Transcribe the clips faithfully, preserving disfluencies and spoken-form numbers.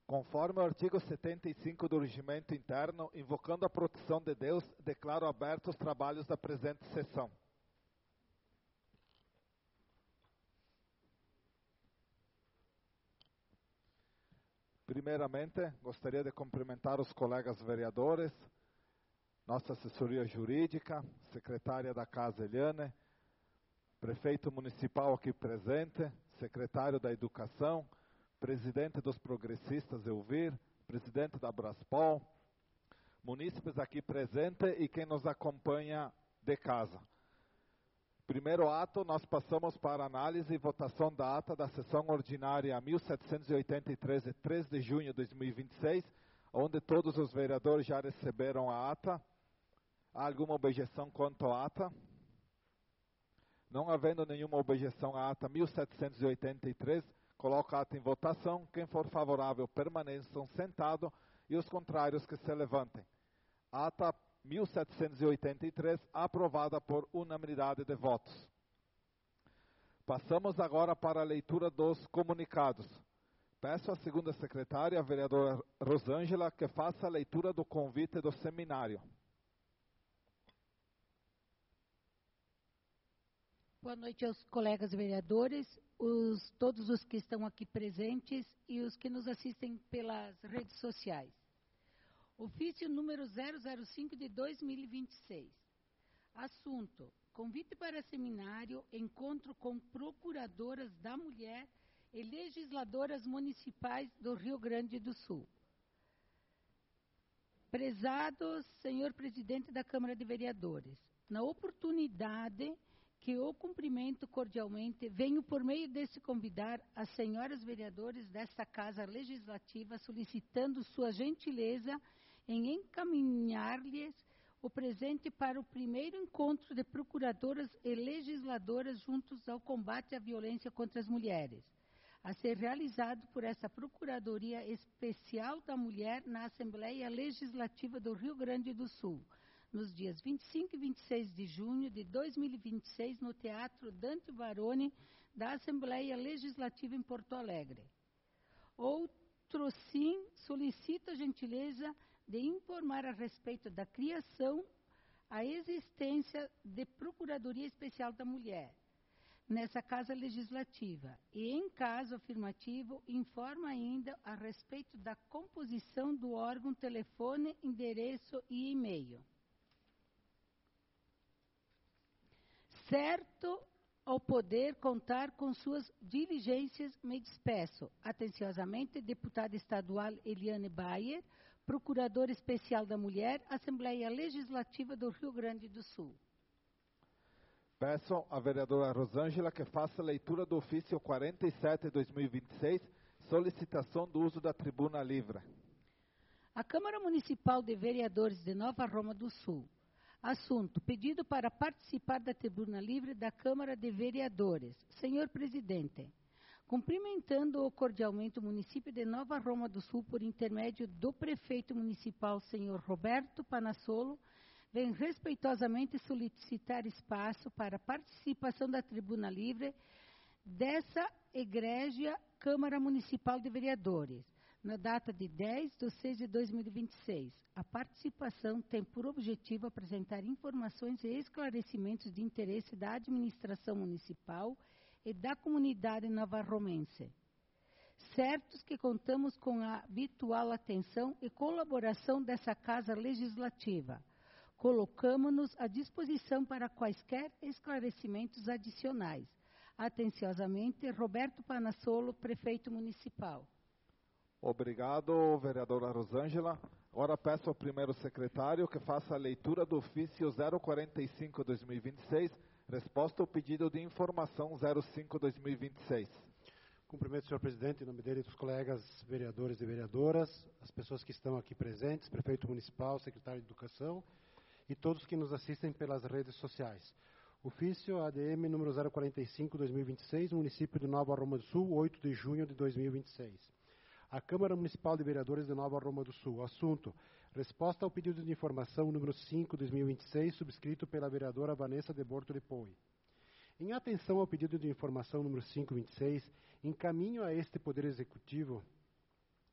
Conforme o artigo setenta e cinco do Regimento Interno, invocando a proteção de Deus, declaro abertos os trabalhos da presente sessão. Primeiramente, gostaria de cumprimentar os colegas vereadores, nossa assessoria jurídica, secretária da Casa Eliane, prefeito municipal aqui presente, secretário da Educação, presidente dos progressistas Elvir, presidente da Braspol, munícipes aqui presentes e quem nos acompanha de casa. Primeiro ato, nós passamos para análise e votação da ata da sessão ordinária mil setecentos e oitenta e três, de três de junho de dois mil e vinte e seis, onde todos os vereadores já receberam a ata. Há alguma objeção quanto à ata? Não havendo nenhuma objeção à ata mil setecentos e oitenta e três, coloco a ata em votação. Quem for favorável, permaneçam sentados e os contrários que se levantem. Ata mil setecentos e oitenta e três, aprovada por unanimidade de votos. Passamos agora para a leitura dos comunicados. Peço à segunda secretária, a vereadora Rosângela, que faça a leitura do convite do seminário. Boa noite aos colegas vereadores, os, todos os que estão aqui presentes e os que nos assistem pelas redes sociais. Ofício número zero zero cinco de dois mil e vinte e seis. Assunto: convite para seminário, encontro com procuradoras da mulher e legisladoras municipais do Rio Grande do Sul. Prezado senhor presidente da Câmara de Vereadores, na oportunidade que eu cumprimento cordialmente, venho por meio desse convidar as senhoras vereadores desta Casa Legislativa, solicitando sua gentileza em encaminhar-lhes o presente para o primeiro encontro de procuradoras e legisladoras juntos ao combate à violência contra as mulheres, a ser realizado por essa Procuradoria Especial da Mulher na Assembleia Legislativa do Rio Grande do Sul, nos dias vinte e cinco e vinte e seis de junho de dois mil e vinte e seis, no Teatro Dante Baroni, da Assembleia Legislativa em Porto Alegre. Outro sim, solicito a gentileza de informar a respeito da criação, a existência de Procuradoria Especial da Mulher nessa Casa Legislativa e, em caso afirmativo, informa ainda a respeito da composição do órgão, telefone, endereço e e-mail. Certo ao poder contar com suas diligências, me despeço. Atenciosamente, deputada estadual Eliane Bayer, Procuradora Especial da Mulher, Assembleia Legislativa do Rio Grande do Sul. Peço à vereadora Rosângela que faça a leitura do ofício quarenta e sete de dois mil e vinte e seis, solicitação do uso da tribuna livre. A Câmara Municipal de Vereadores de Nova Roma do Sul. Assunto: pedido para participar da tribuna livre da Câmara de Vereadores. Senhor Presidente, cumprimentando cordialmente o município de Nova Roma do Sul por intermédio do prefeito municipal, senhor Roberto Panassolo, vem respeitosamente solicitar espaço para participação da tribuna livre dessa egrégia Câmara Municipal de Vereadores, na data de dez de seis de dois mil e vinte e seis. A participação tem por objetivo apresentar informações e esclarecimentos de interesse da administração municipal e da comunidade navarromense. Certos que contamos com a habitual atenção e colaboração dessa Casa Legislativa. Colocamos-nos à disposição para quaisquer esclarecimentos adicionais. Atenciosamente, Roberto Panassolo, prefeito municipal. Obrigado, vereadora Rosângela. Agora peço ao primeiro secretário que faça a leitura do ofício zero quarenta e cinco de dois mil e vinte e seis, resposta ao pedido de informação zero cinco de dois mil e vinte e seis. Cumprimento, senhor presidente, em nome dele e dos colegas vereadores e vereadoras, as pessoas que estão aqui presentes, prefeito municipal, secretário de Educação e todos que nos assistem pelas redes sociais. Ofício A D M número zero quarenta e cinco de dois mil e vinte e seis, município de Nova Roma do Sul, oito de junho de dois mil e vinte e seis. A Câmara Municipal de Vereadores de Nova Roma do Sul. Assunto: resposta ao pedido de informação número cinco de dois mil e vinte e seis, subscrito pela vereadora Vanessa de Bortoli Poe. Em atenção ao pedido de informação número cinco de vinte e seis, encaminho a este Poder Executivo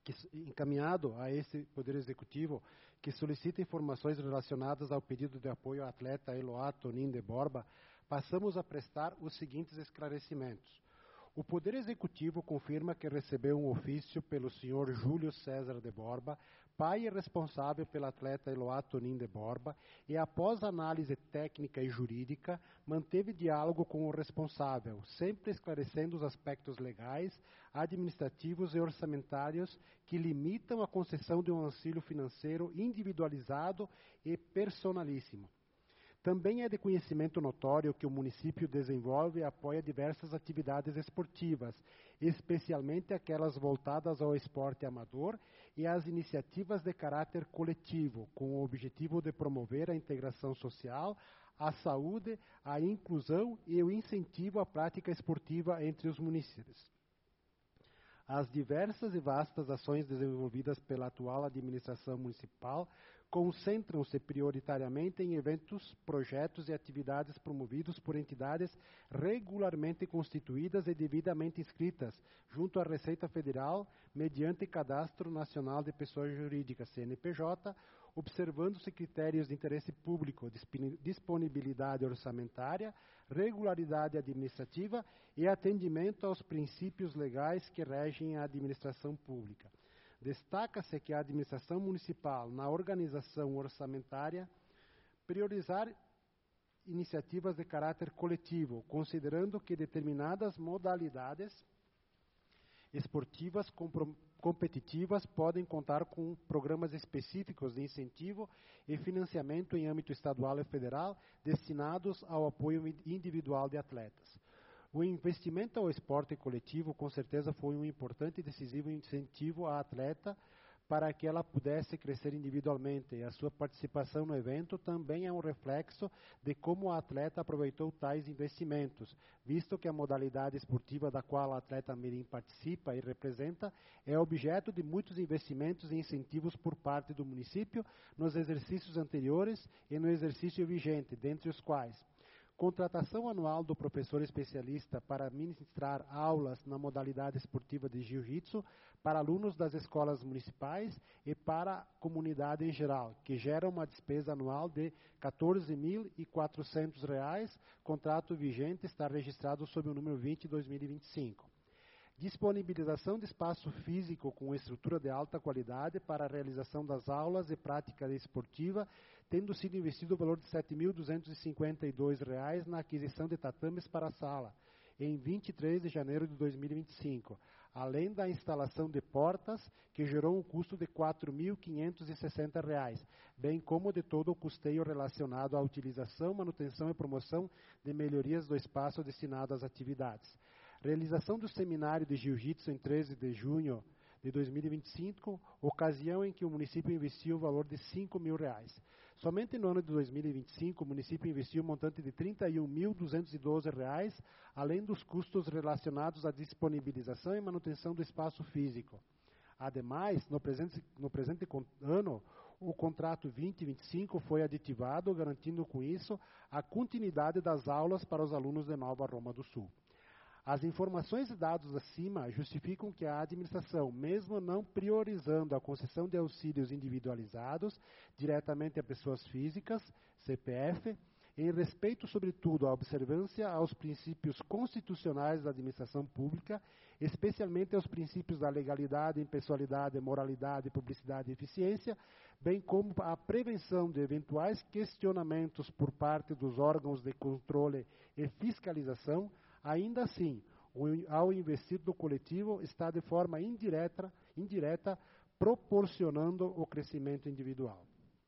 que, encaminhado a esse Poder Executivo, que solicita informações relacionadas ao pedido de apoio ao atleta Eloá Tonin de Borba, passamos a prestar os seguintes esclarecimentos. O Poder Executivo confirma que recebeu um ofício pelo senhor Júlio César de Borba, pai e responsável pela atleta Eloá Tonin de Borba, e após análise técnica e jurídica, manteve diálogo com o responsável, sempre esclarecendo os aspectos legais, administrativos e orçamentários que limitam a concessão de um auxílio financeiro individualizado e personalíssimo. Também é de conhecimento notório que o município desenvolve e apoia diversas atividades esportivas, especialmente aquelas voltadas ao esporte amador e às iniciativas de caráter coletivo, com o objetivo de promover a integração social, a saúde, a inclusão e o incentivo à prática esportiva entre os munícipes. As diversas e vastas ações desenvolvidas pela atual administração municipal concentram-se prioritariamente em eventos, projetos e atividades promovidos por entidades regularmente constituídas e devidamente inscritas junto à Receita Federal, mediante Cadastro Nacional de Pessoas Jurídicas, C N P J, observando-se critérios de interesse público, disponibilidade orçamentária, regularidade administrativa e atendimento aos princípios legais que regem a administração pública. Destaca-se que a administração municipal, na organização orçamentária, priorizar iniciativas de caráter coletivo, considerando que determinadas modalidades esportivas competitivas podem contar com programas específicos de incentivo e financiamento em âmbito estadual e federal destinados ao apoio individual de atletas. O investimento ao esporte coletivo, com certeza, foi um importante e decisivo incentivo à atleta para que ela pudesse crescer individualmente. E a sua participação no evento também é um reflexo de como a atleta aproveitou tais investimentos, visto que a modalidade esportiva da qual a atleta mirim participa e representa é objeto de muitos investimentos e incentivos por parte do município nos exercícios anteriores e no exercício vigente, dentre os quais contratação anual do professor especialista para ministrar aulas na modalidade esportiva de jiu-jitsu para alunos das escolas municipais e para a comunidade em geral, que gera uma despesa anual de quatorze mil e quatrocentos reais, contrato vigente está registrado sob o número vinte de dois mil e vinte e cinco. Disponibilização de espaço físico com estrutura de alta qualidade para a realização das aulas e prática esportiva, tendo sido investido o valor de sete mil duzentos e cinquenta e dois reais na aquisição de tatames para a sala, em vinte e três de janeiro de dois mil e vinte e cinco, além da instalação de portas, que gerou um custo de quatro mil quinhentos e sessenta reais, bem como de todo o custeio relacionado à utilização, manutenção e promoção de melhorias do espaço destinado às atividades. Realização do seminário de jiu-jitsu em treze de junho de dois mil e vinte e cinco, ocasião em que o município investiu o valor de cinco mil reais. Somente no ano de dois mil e vinte e cinco, o município investiu um montante de trinta e um mil duzentos e doze reais, além dos custos relacionados à disponibilização e manutenção do espaço físico. Ademais, no presente, no presente ano, o contrato vinte e vinte e cinco foi aditivado, garantindo com isso a continuidade das aulas para os alunos de Nova Roma do Sul. As informações e dados acima justificam que a administração, mesmo não priorizando a concessão de auxílios individualizados diretamente a pessoas físicas, C P F, em respeito, sobretudo, à observância aos princípios constitucionais da administração pública, especialmente aos princípios da legalidade, impessoalidade, moralidade, publicidade e eficiência, bem como à prevenção de eventuais questionamentos por parte dos órgãos de controle e fiscalização. Ainda assim, ao investir no coletivo está de forma indireta, indireta proporcionando o crescimento individual.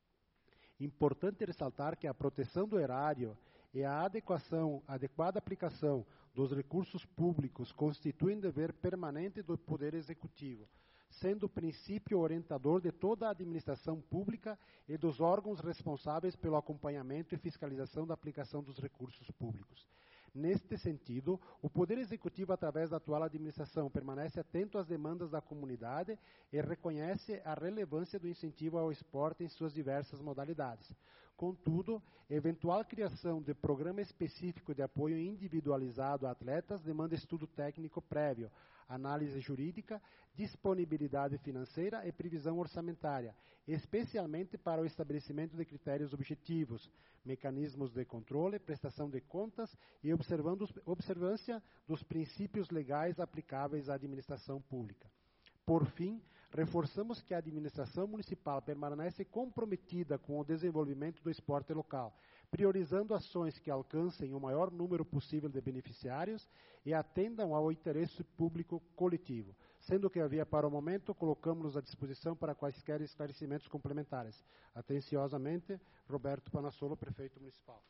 Importante ressaltar que a proteção do erário e a adequação, adequada aplicação dos recursos públicos constituem dever permanente do Poder Executivo, sendo o princípio orientador de toda a administração pública e dos órgãos responsáveis pelo acompanhamento e fiscalização da aplicação dos recursos públicos. Neste sentido, o Poder Executivo, através da atual administração, permanece atento às demandas da comunidade e reconhece a relevância do incentivo ao esporte em suas diversas modalidades. Contudo, eventual criação de programa específico de apoio individualizado a atletas demanda estudo técnico prévio, análise jurídica, disponibilidade financeira e previsão orçamentária, especialmente para o estabelecimento de critérios objetivos, mecanismos de controle, prestação de contas e observando, observância dos princípios legais aplicáveis à administração pública. Por fim, reforçamos que a administração municipal permanece comprometida com o desenvolvimento do esporte local, priorizando ações que alcancem o maior número possível de beneficiários e atendam ao interesse público coletivo. Sendo que havia para o momento, colocamos-nos à disposição para quaisquer esclarecimentos complementares. Atenciosamente, Roberto Panassolo, prefeito municipal.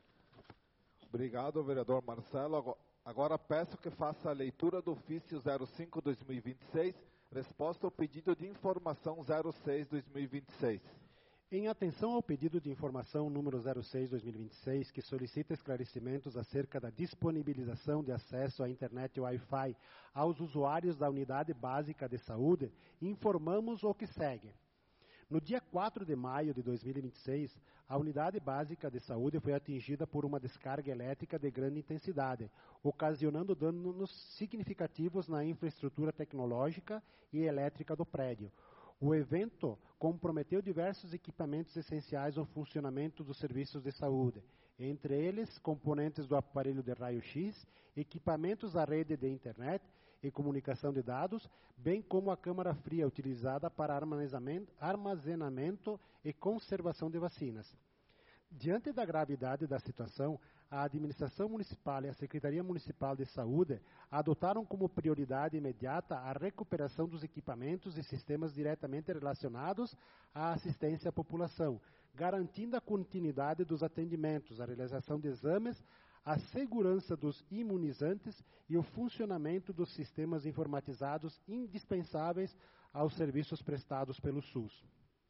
Obrigado, vereador Marcelo. Agora peço que faça a leitura do ofício zero cinco barra dois mil e vinte e seis, resposta ao pedido de informação zero seis barra dois mil e vinte e seis. Em atenção ao pedido de informação número zero seis barra dois mil e vinte e seis, que solicita esclarecimentos acerca da disponibilização de acesso à internet Wi-Fi aos usuários da Unidade Básica de Saúde, informamos o que segue. No dia quatro de maio de dois mil e vinte e seis, a Unidade Básica de Saúde foi atingida por uma descarga elétrica de grande intensidade, ocasionando danos significativos na infraestrutura tecnológica e elétrica do prédio. O evento comprometeu diversos equipamentos essenciais ao funcionamento dos serviços de saúde, entre eles componentes do aparelho de raio-x, equipamentos da rede de internet e comunicação de dados, bem como a câmara fria utilizada para armazenamento, armazenamento e conservação de vacinas. Diante da gravidade da situação, a administração municipal e a Secretaria Municipal de Saúde adotaram como prioridade imediata a recuperação dos equipamentos e sistemas diretamente relacionados à assistência à população, garantindo a continuidade dos atendimentos, a realização de exames, a segurança dos imunizantes e o funcionamento dos sistemas informatizados indispensáveis aos serviços prestados pelo SUS.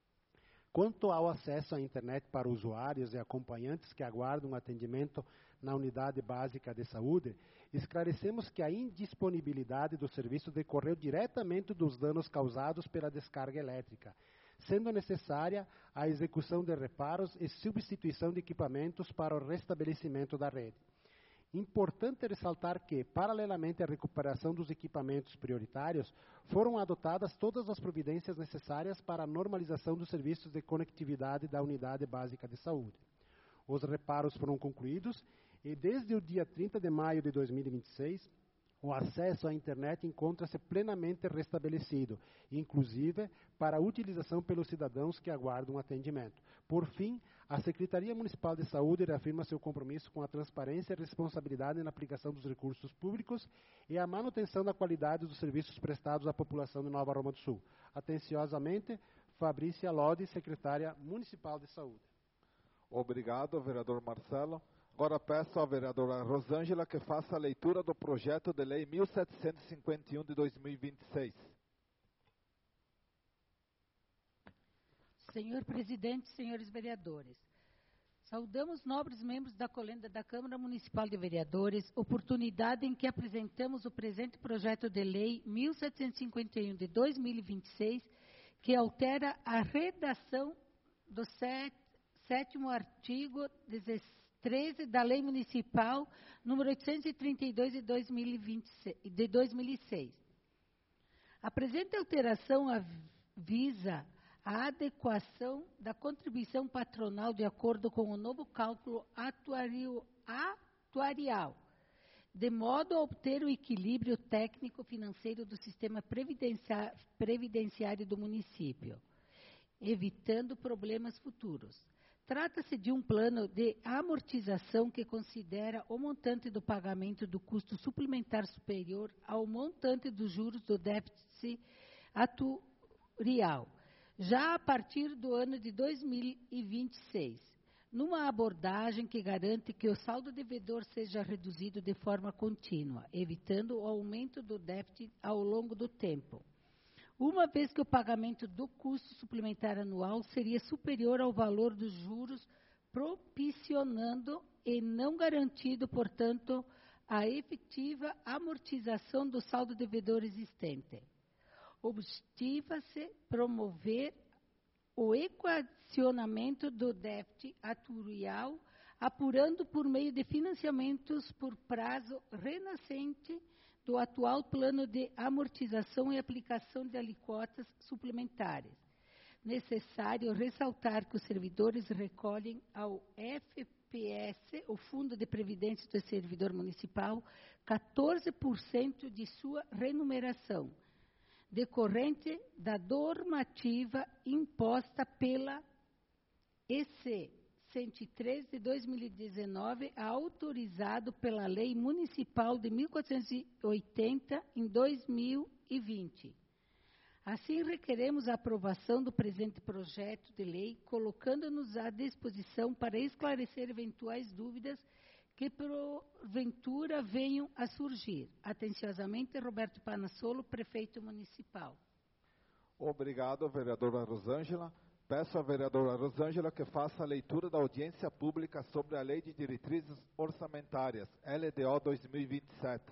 Quanto ao acesso à internet para usuários e acompanhantes que aguardam atendimento na Unidade Básica de Saúde, esclarecemos que a indisponibilidade do serviço decorreu diretamente dos danos causados pela descarga elétrica, sendo necessária a execução de reparos e substituição de equipamentos para o restabelecimento da rede. Importante ressaltar que, paralelamente à recuperação dos equipamentos prioritários, foram adotadas todas as providências necessárias para a normalização dos serviços de conectividade da Unidade Básica de Saúde. Os reparos foram concluídos e, desde o dia trinta de maio de dois mil e vinte e seis, o acesso à internet encontra-se plenamente restabelecido, inclusive para a utilização pelos cidadãos que aguardam atendimento. Por fim, a Secretaria Municipal de Saúde reafirma seu compromisso com a transparência e responsabilidade na aplicação dos recursos públicos e a manutenção da qualidade dos serviços prestados à população de Nova Roma do Sul. Atenciosamente, Fabrícia Lodi, Secretária Municipal de Saúde. Obrigado, vereador Marcelo. Agora peço à vereadora Rosângela que faça a leitura do projeto de lei mil setecentos e cinquenta e um de dois mil e vinte e seis. Senhor presidente, senhores vereadores, saudamos nobres membros da colenda da Câmara Municipal de Vereadores, oportunidade em que apresentamos o presente projeto de lei mil setecentos e cinquenta e um de dois mil e vinte e seis, que altera a redação do set, sétimo artigo treze da Lei Municipal número oitocentos e trinta e dois de dois mil e vinte e seis, de dois mil e seis. A presente alteração visa a adequação da contribuição patronal de acordo com o novo cálculo atuarial, atuarial, de modo a obter o equilíbrio técnico-financeiro do sistema previdenciário, previdenciário do município, evitando problemas futuros. Trata-se de um plano de amortização que considera o montante do pagamento do custo suplementar superior ao montante dos juros do déficit atuarial, já a partir do ano de dois mil e vinte e seis, numa abordagem que garante que o saldo devedor seja reduzido de forma contínua, evitando o aumento do déficit ao longo do tempo, uma vez que o pagamento do custo suplementar anual seria superior ao valor dos juros, propiciando e não garantido, portanto, a efetiva amortização do saldo devedor existente. Objetiva-se promover o equacionamento do déficit atuarial, apurando por meio de financiamentos por prazo renascente do atual plano de amortização e aplicação de alíquotas suplementares. Necessário ressaltar que os servidores recolhem ao F P S, o Fundo de Previdência do Servidor Municipal, quatorze por cento de sua remuneração, decorrente da normativa imposta pela E C cento e três de dois mil e dezenove, autorizado pela Lei Municipal de mil quatrocentos e oitenta em dois mil e vinte. Assim, requeremos a aprovação do presente projeto de lei, colocando-nos à disposição para esclarecer eventuais dúvidas que, porventura, venham a surgir. Atenciosamente, Roberto Panassolo, Prefeito Municipal. Obrigado, vereadora Rosângela. Peço à vereadora Rosângela que faça a leitura da audiência pública sobre a Lei de Diretrizes Orçamentárias, L D O dois mil e vinte e sete.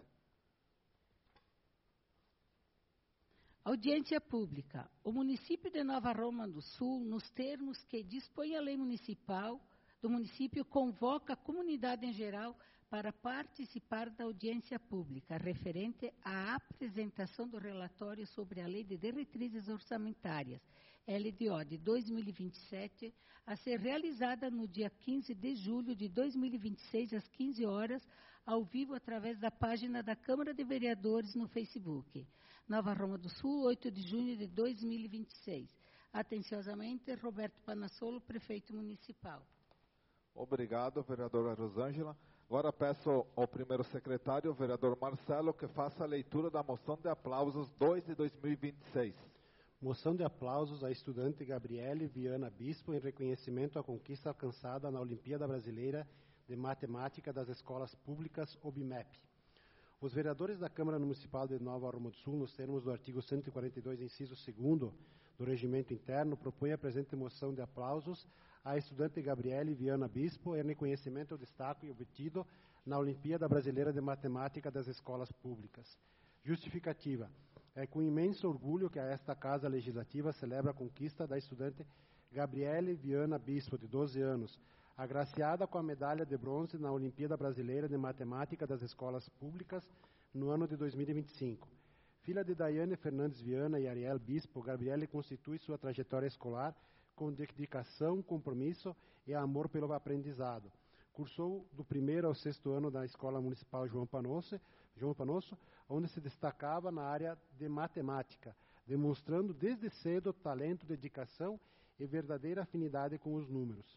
Audiência pública. O município de Nova Roma do Sul, nos termos que dispõe a lei municipal do município, convoca a comunidade em geral para participar da audiência pública referente à apresentação do relatório sobre a Lei de Diretrizes Orçamentárias, L D O, de dois mil e vinte e sete, a ser realizada no dia quinze de julho de dois mil e vinte e seis, às quinze horas, ao vivo, através da página da Câmara de Vereadores no Facebook. Nova Roma do Sul, oito de junho de dois mil e vinte e seis. Atenciosamente, Roberto Panassolo, Prefeito Municipal. Obrigado, vereadora Rosângela. Agora peço ao primeiro secretário, o vereador Marcelo, que faça a leitura da moção de aplausos dois de dois mil e vinte e seis. Moção de aplausos à estudante Gabriele Viana Bispo em reconhecimento à conquista alcançada na Olimpíada Brasileira de Matemática das Escolas Públicas, OBMEP. Os vereadores da Câmara Municipal de Nova Roma do Sul, nos termos do artigo cento e quarenta e dois, inciso segundo do Regimento Interno, propõem a presente moção de aplausos à estudante Gabriele Viana Bispo em reconhecimento ao destaque obtido na Olimpíada Brasileira de Matemática das Escolas Públicas. Justificativa. É com imenso orgulho que a esta Casa Legislativa celebra a conquista da estudante Gabriele Viana Bispo, de doze anos, agraciada com a medalha de bronze na Olimpíada Brasileira de Matemática das Escolas Públicas no ano de dois mil e vinte e cinco. Filha de Daiane Fernandes Viana e Ariel Bispo, Gabriele constitui sua trajetória escolar com dedicação, compromisso e amor pelo aprendizado. Cursou do primeiro ao sexto ano da Escola Municipal João Panosso, João Panosso, onde se destacava na área de matemática, demonstrando desde cedo talento, dedicação e verdadeira afinidade com os números.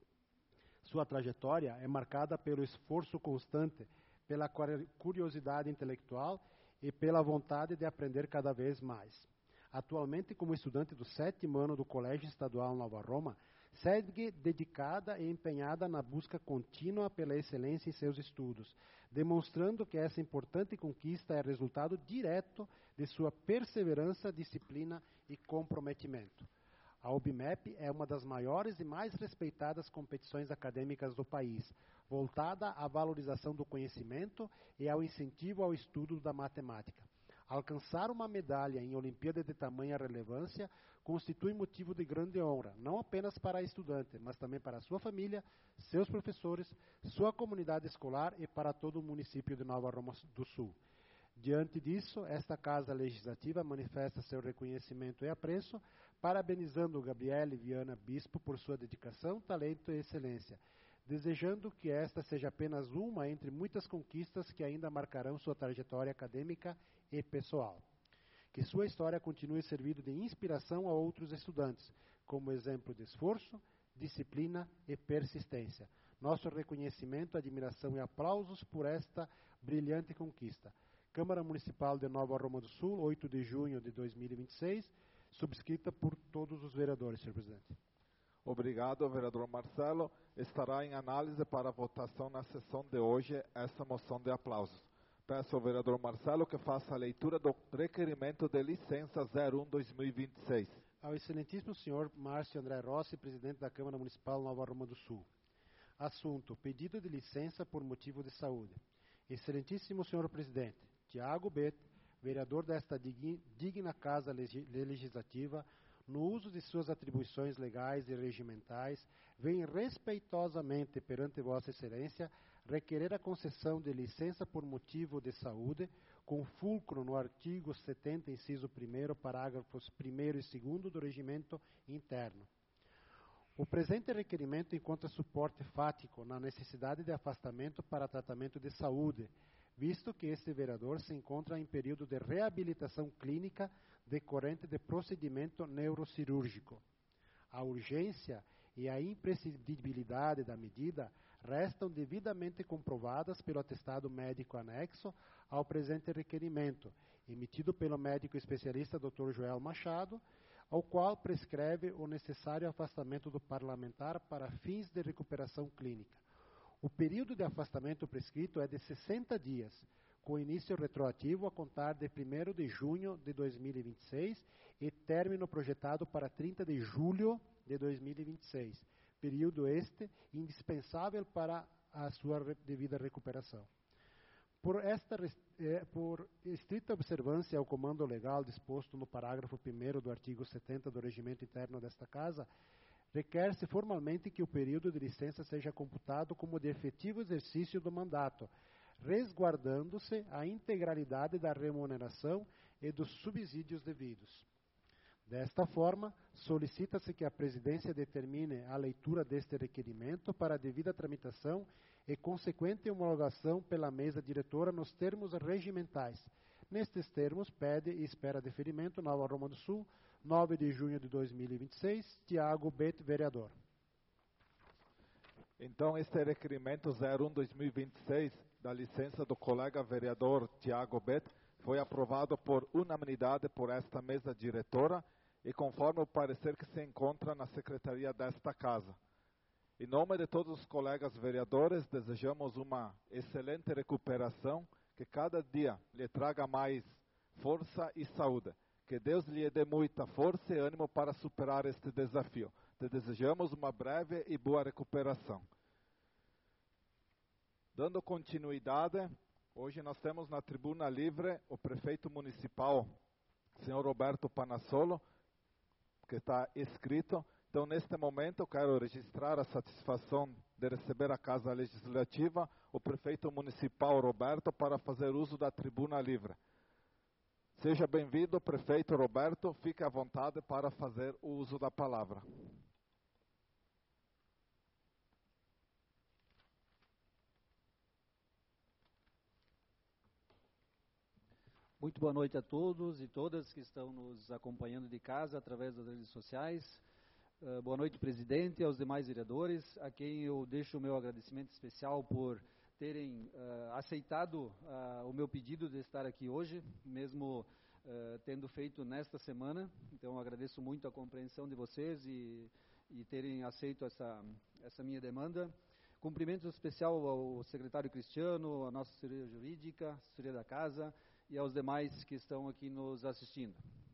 Sua trajetória é marcada pelo esforço constante, pela curiosidade intelectual e pela vontade de aprender cada vez mais. Atualmente, como estudante do sétimo ano do Colégio Estadual Nova Roma, segue dedicada e empenhada na busca contínua pela excelência em seus estudos, demonstrando que essa importante conquista é resultado direto de sua perseverança, disciplina e comprometimento. A OBMEP é uma das maiores e mais respeitadas competições acadêmicas do país, voltada à valorização do conhecimento e ao incentivo ao estudo da matemática. Alcançar uma medalha em Olimpíada de tamanha relevância constitui motivo de grande honra, não apenas para a estudante, mas também para a sua família, seus professores, sua comunidade escolar e para todo o município de Nova Roma do Sul. Diante disso, esta Casa Legislativa manifesta seu reconhecimento e apreço, parabenizando Gabriele Viana Bispo por sua dedicação, talento e excelência, desejando que esta seja apenas uma entre muitas conquistas que ainda marcarão sua trajetória acadêmica e pessoal. Que sua história continue servindo de inspiração a outros estudantes, como exemplo de esforço, disciplina e persistência. Nosso reconhecimento, admiração e aplausos por esta brilhante conquista. Câmara Municipal de Nova Roma do Sul, oito de junho de dois mil e vinte e seis, subscrita por todos os vereadores, senhor presidente. Obrigado, vereador Marcelo. Estará em análise para votação na sessão de hoje essa moção de aplausos. Peço ao vereador Marcelo que faça a leitura do requerimento de licença zero um barra dois mil e vinte e seis. Ao excelentíssimo senhor Márcio André Rossi, presidente da Câmara Municipal Nova Roma do Sul. Assunto: pedido de licença por motivo de saúde. Excelentíssimo senhor presidente, Tiago Bete, vereador desta digna Casa Legislativa, no uso de suas atribuições legais e regimentais, vem respeitosamente perante Vossa Excelência requerer a concessão de licença por motivo de saúde, com fulcro no artigo setenta, inciso primeiro, parágrafos primeiro e segundo do Regimento Interno. O presente requerimento encontra suporte fático na necessidade de afastamento para tratamento de saúde, visto que este vereador se encontra em período de reabilitação clínica decorrente de procedimento neurocirúrgico. A urgência e a imprescindibilidade da medida restam devidamente comprovadas pelo atestado médico anexo ao presente requerimento, emitido pelo médico especialista doutor Joel Machado, ao qual prescreve o necessário afastamento do parlamentar para fins de recuperação clínica. O período de afastamento prescrito é de sessenta dias, com início retroativo a contar de primeiro de junho de dois mil e vinte e seis e término projetado para trinta de julho de dois mil e vinte e seis, período este indispensável para a sua devida recuperação. Por, esta, eh, por estrita observância ao comando legal disposto no parágrafo primeiro do artigo setenta do Regimento Interno desta Casa, requer-se formalmente que o período de licença seja computado como de efetivo exercício do mandato, resguardando-se a integralidade da remuneração e dos subsídios devidos. Desta forma, solicita-se que a Presidência determine a leitura deste requerimento para a devida tramitação e consequente homologação pela mesa diretora nos termos regimentais. Nestes termos, pede e espera deferimento Nova Roma do Sul, nove de junho de dois mil e vinte e seis, Tiago Bet, vereador. Então, este requerimento zero um barra dois mil e vinte e seis, da licença do colega vereador Tiago Bet, foi aprovado por unanimidade por esta mesa diretora e conforme o parecer que se encontra na secretaria desta Casa. Em nome de todos os colegas vereadores, desejamos uma excelente recuperação, que cada dia lhe traga mais força e saúde. Que Deus lhe dê muita força e ânimo para superar este desafio. Te desejamos uma breve e boa recuperação. Dando continuidade, hoje nós temos na tribuna livre o prefeito municipal, senhor Roberto Panassolo, que está inscrito. Então, neste momento, eu quero registrar a satisfação de receber a Casa Legislativa, o prefeito municipal Roberto, para fazer uso da tribuna livre. Seja bem-vindo, prefeito Roberto, fique à vontade para fazer o uso da palavra. Muito boa noite a todos e todas que estão nos acompanhando de casa através das redes sociais. Uh, boa noite, presidente, e aos demais vereadores, a quem eu deixo o meu agradecimento especial por terem uh, aceitado uh, o meu pedido de estar aqui hoje, mesmo uh, tendo feito nesta semana. Então, agradeço muito a compreensão de vocês e, e terem aceito essa, essa minha demanda. Cumprimento especial ao secretário Cristiano, à nossa assessoria jurídica, assessoria da Casa e aos demais que estão aqui nos assistindo.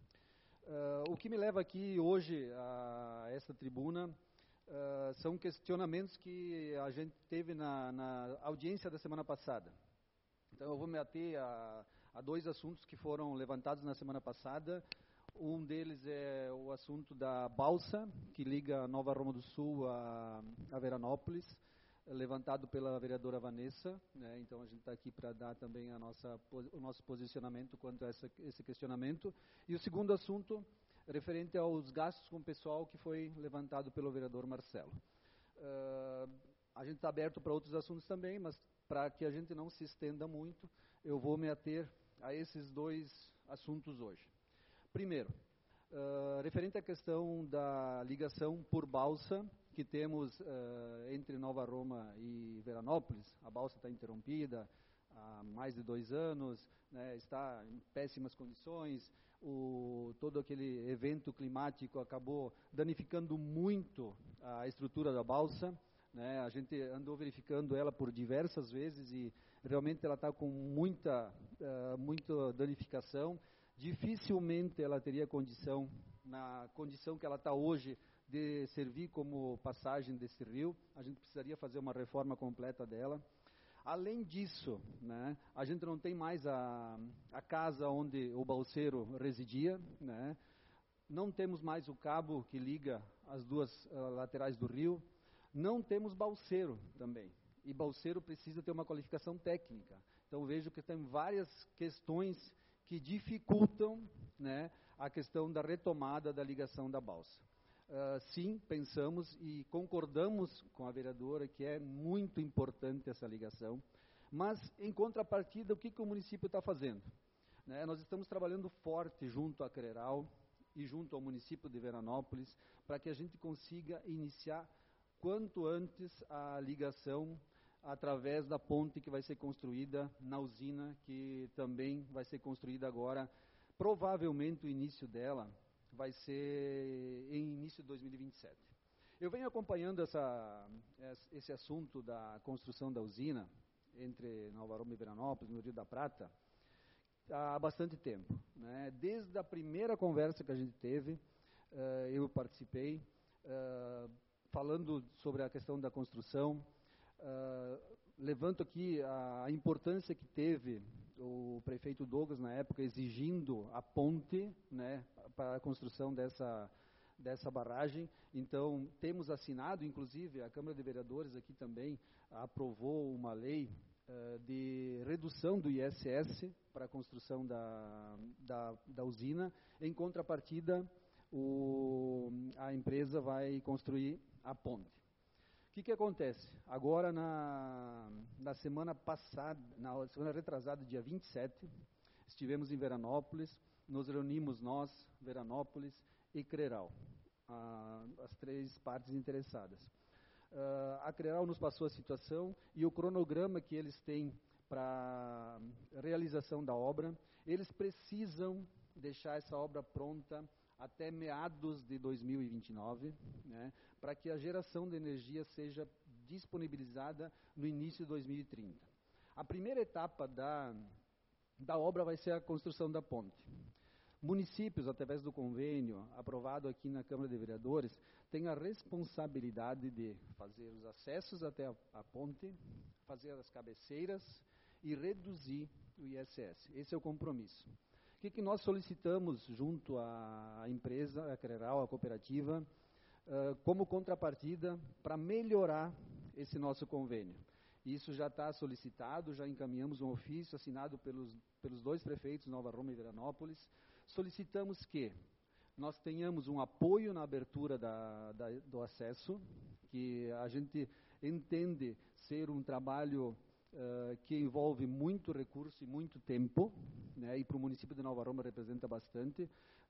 Uh, o que me leva aqui hoje a esta tribuna uh, são questionamentos que a gente teve na, na audiência da semana passada. Então eu vou me ater a, a dois assuntos que foram levantados na semana passada. Um deles é o assunto da balsa, que liga Nova Roma do Sul a, a Veranópolis, levantado pela vereadora Vanessa, né? Então a gente está aqui para dar também a nossa, o nosso posicionamento quanto a essa, esse questionamento. E o segundo assunto, referente aos gastos com o pessoal, que foi levantado pelo vereador Marcelo. Uh, a gente está aberto para outros assuntos também, mas para que a gente não se estenda muito, eu vou me ater a esses dois assuntos hoje. Primeiro, uh, referente à questão da ligação por balsa, que temos uh, entre Nova Roma e Veranópolis. A balsa está interrompida há mais de dois anos, né, está em péssimas condições, o, todo aquele evento climático acabou danificando muito a estrutura da balsa, né, a gente andou verificando ela por diversas vezes e realmente ela está com muita, uh, muita danificação. Dificilmente ela teria condição, na condição que ela está hoje, de servir como passagem desse rio. A gente precisaria fazer uma reforma completa dela. Além disso, né, a gente não tem mais a, a casa onde o balseiro residia, né. não temos mais o cabo que liga as duas uh, laterais do rio, não temos balseiro também. E balseiro precisa ter uma qualificação técnica. Então vejo que tem várias questões que dificultam, né, a questão da retomada da ligação da balsa. Uh, sim, pensamos e concordamos com a vereadora que é muito importante essa ligação, mas em contrapartida, o que, que o município está fazendo? Né, nós estamos trabalhando forte junto à Creral e junto ao município de Veranópolis para que a gente consiga iniciar quanto antes a ligação através da ponte que vai ser construída na usina, que também vai ser construída agora. Provavelmente o início dela vai ser em início de dois mil e vinte e sete. Eu venho acompanhando essa, esse assunto da construção da usina entre Nova Roma e Veranópolis, no Rio da Prata, há bastante tempo, né? Desde a primeira conversa que a gente teve, uh, eu participei, uh, falando sobre a questão da construção. Uh, levanto aqui a, a importância que teve o prefeito Douglas, na época, exigindo a ponte, né, para a construção dessa, dessa barragem. Então, temos assinado, inclusive, a Câmara de Vereadores aqui também aprovou uma lei uh, de redução do I S S para a construção da, da, da usina. Em contrapartida, o, a empresa vai construir a ponte. O que, que acontece? Agora, na, na semana passada, na semana retrasada, dia vinte e sete, estivemos em Veranópolis, nos reunimos nós, Veranópolis e Creral, a, as três partes interessadas. Uh, a Creral nos passou a situação e o cronograma que eles têm para realização da obra. Eles precisam deixar essa obra pronta até meados de dois mil e vinte e nove, né, para que a geração de energia seja disponibilizada no início de dois mil e trinta. A primeira etapa da, da obra vai ser a construção da ponte. Municípios, através do convênio aprovado aqui na Câmara de Vereadores, têm a responsabilidade de fazer os acessos até a, a ponte, fazer as cabeceiras e reduzir o I S S. Esse é o compromisso. O que, que nós solicitamos junto à empresa, a Creral, a cooperativa, uh, como contrapartida para melhorar esse nosso convênio? Isso já está solicitado, já encaminhamos um ofício assinado pelos, pelos dois prefeitos, Nova Roma e Veranópolis. Solicitamos que nós tenhamos um apoio na abertura da, da, do acesso, que a gente entende ser um trabalho Uh, que envolve muito recurso e muito tempo, né, e para o município de Nova Roma representa bastante.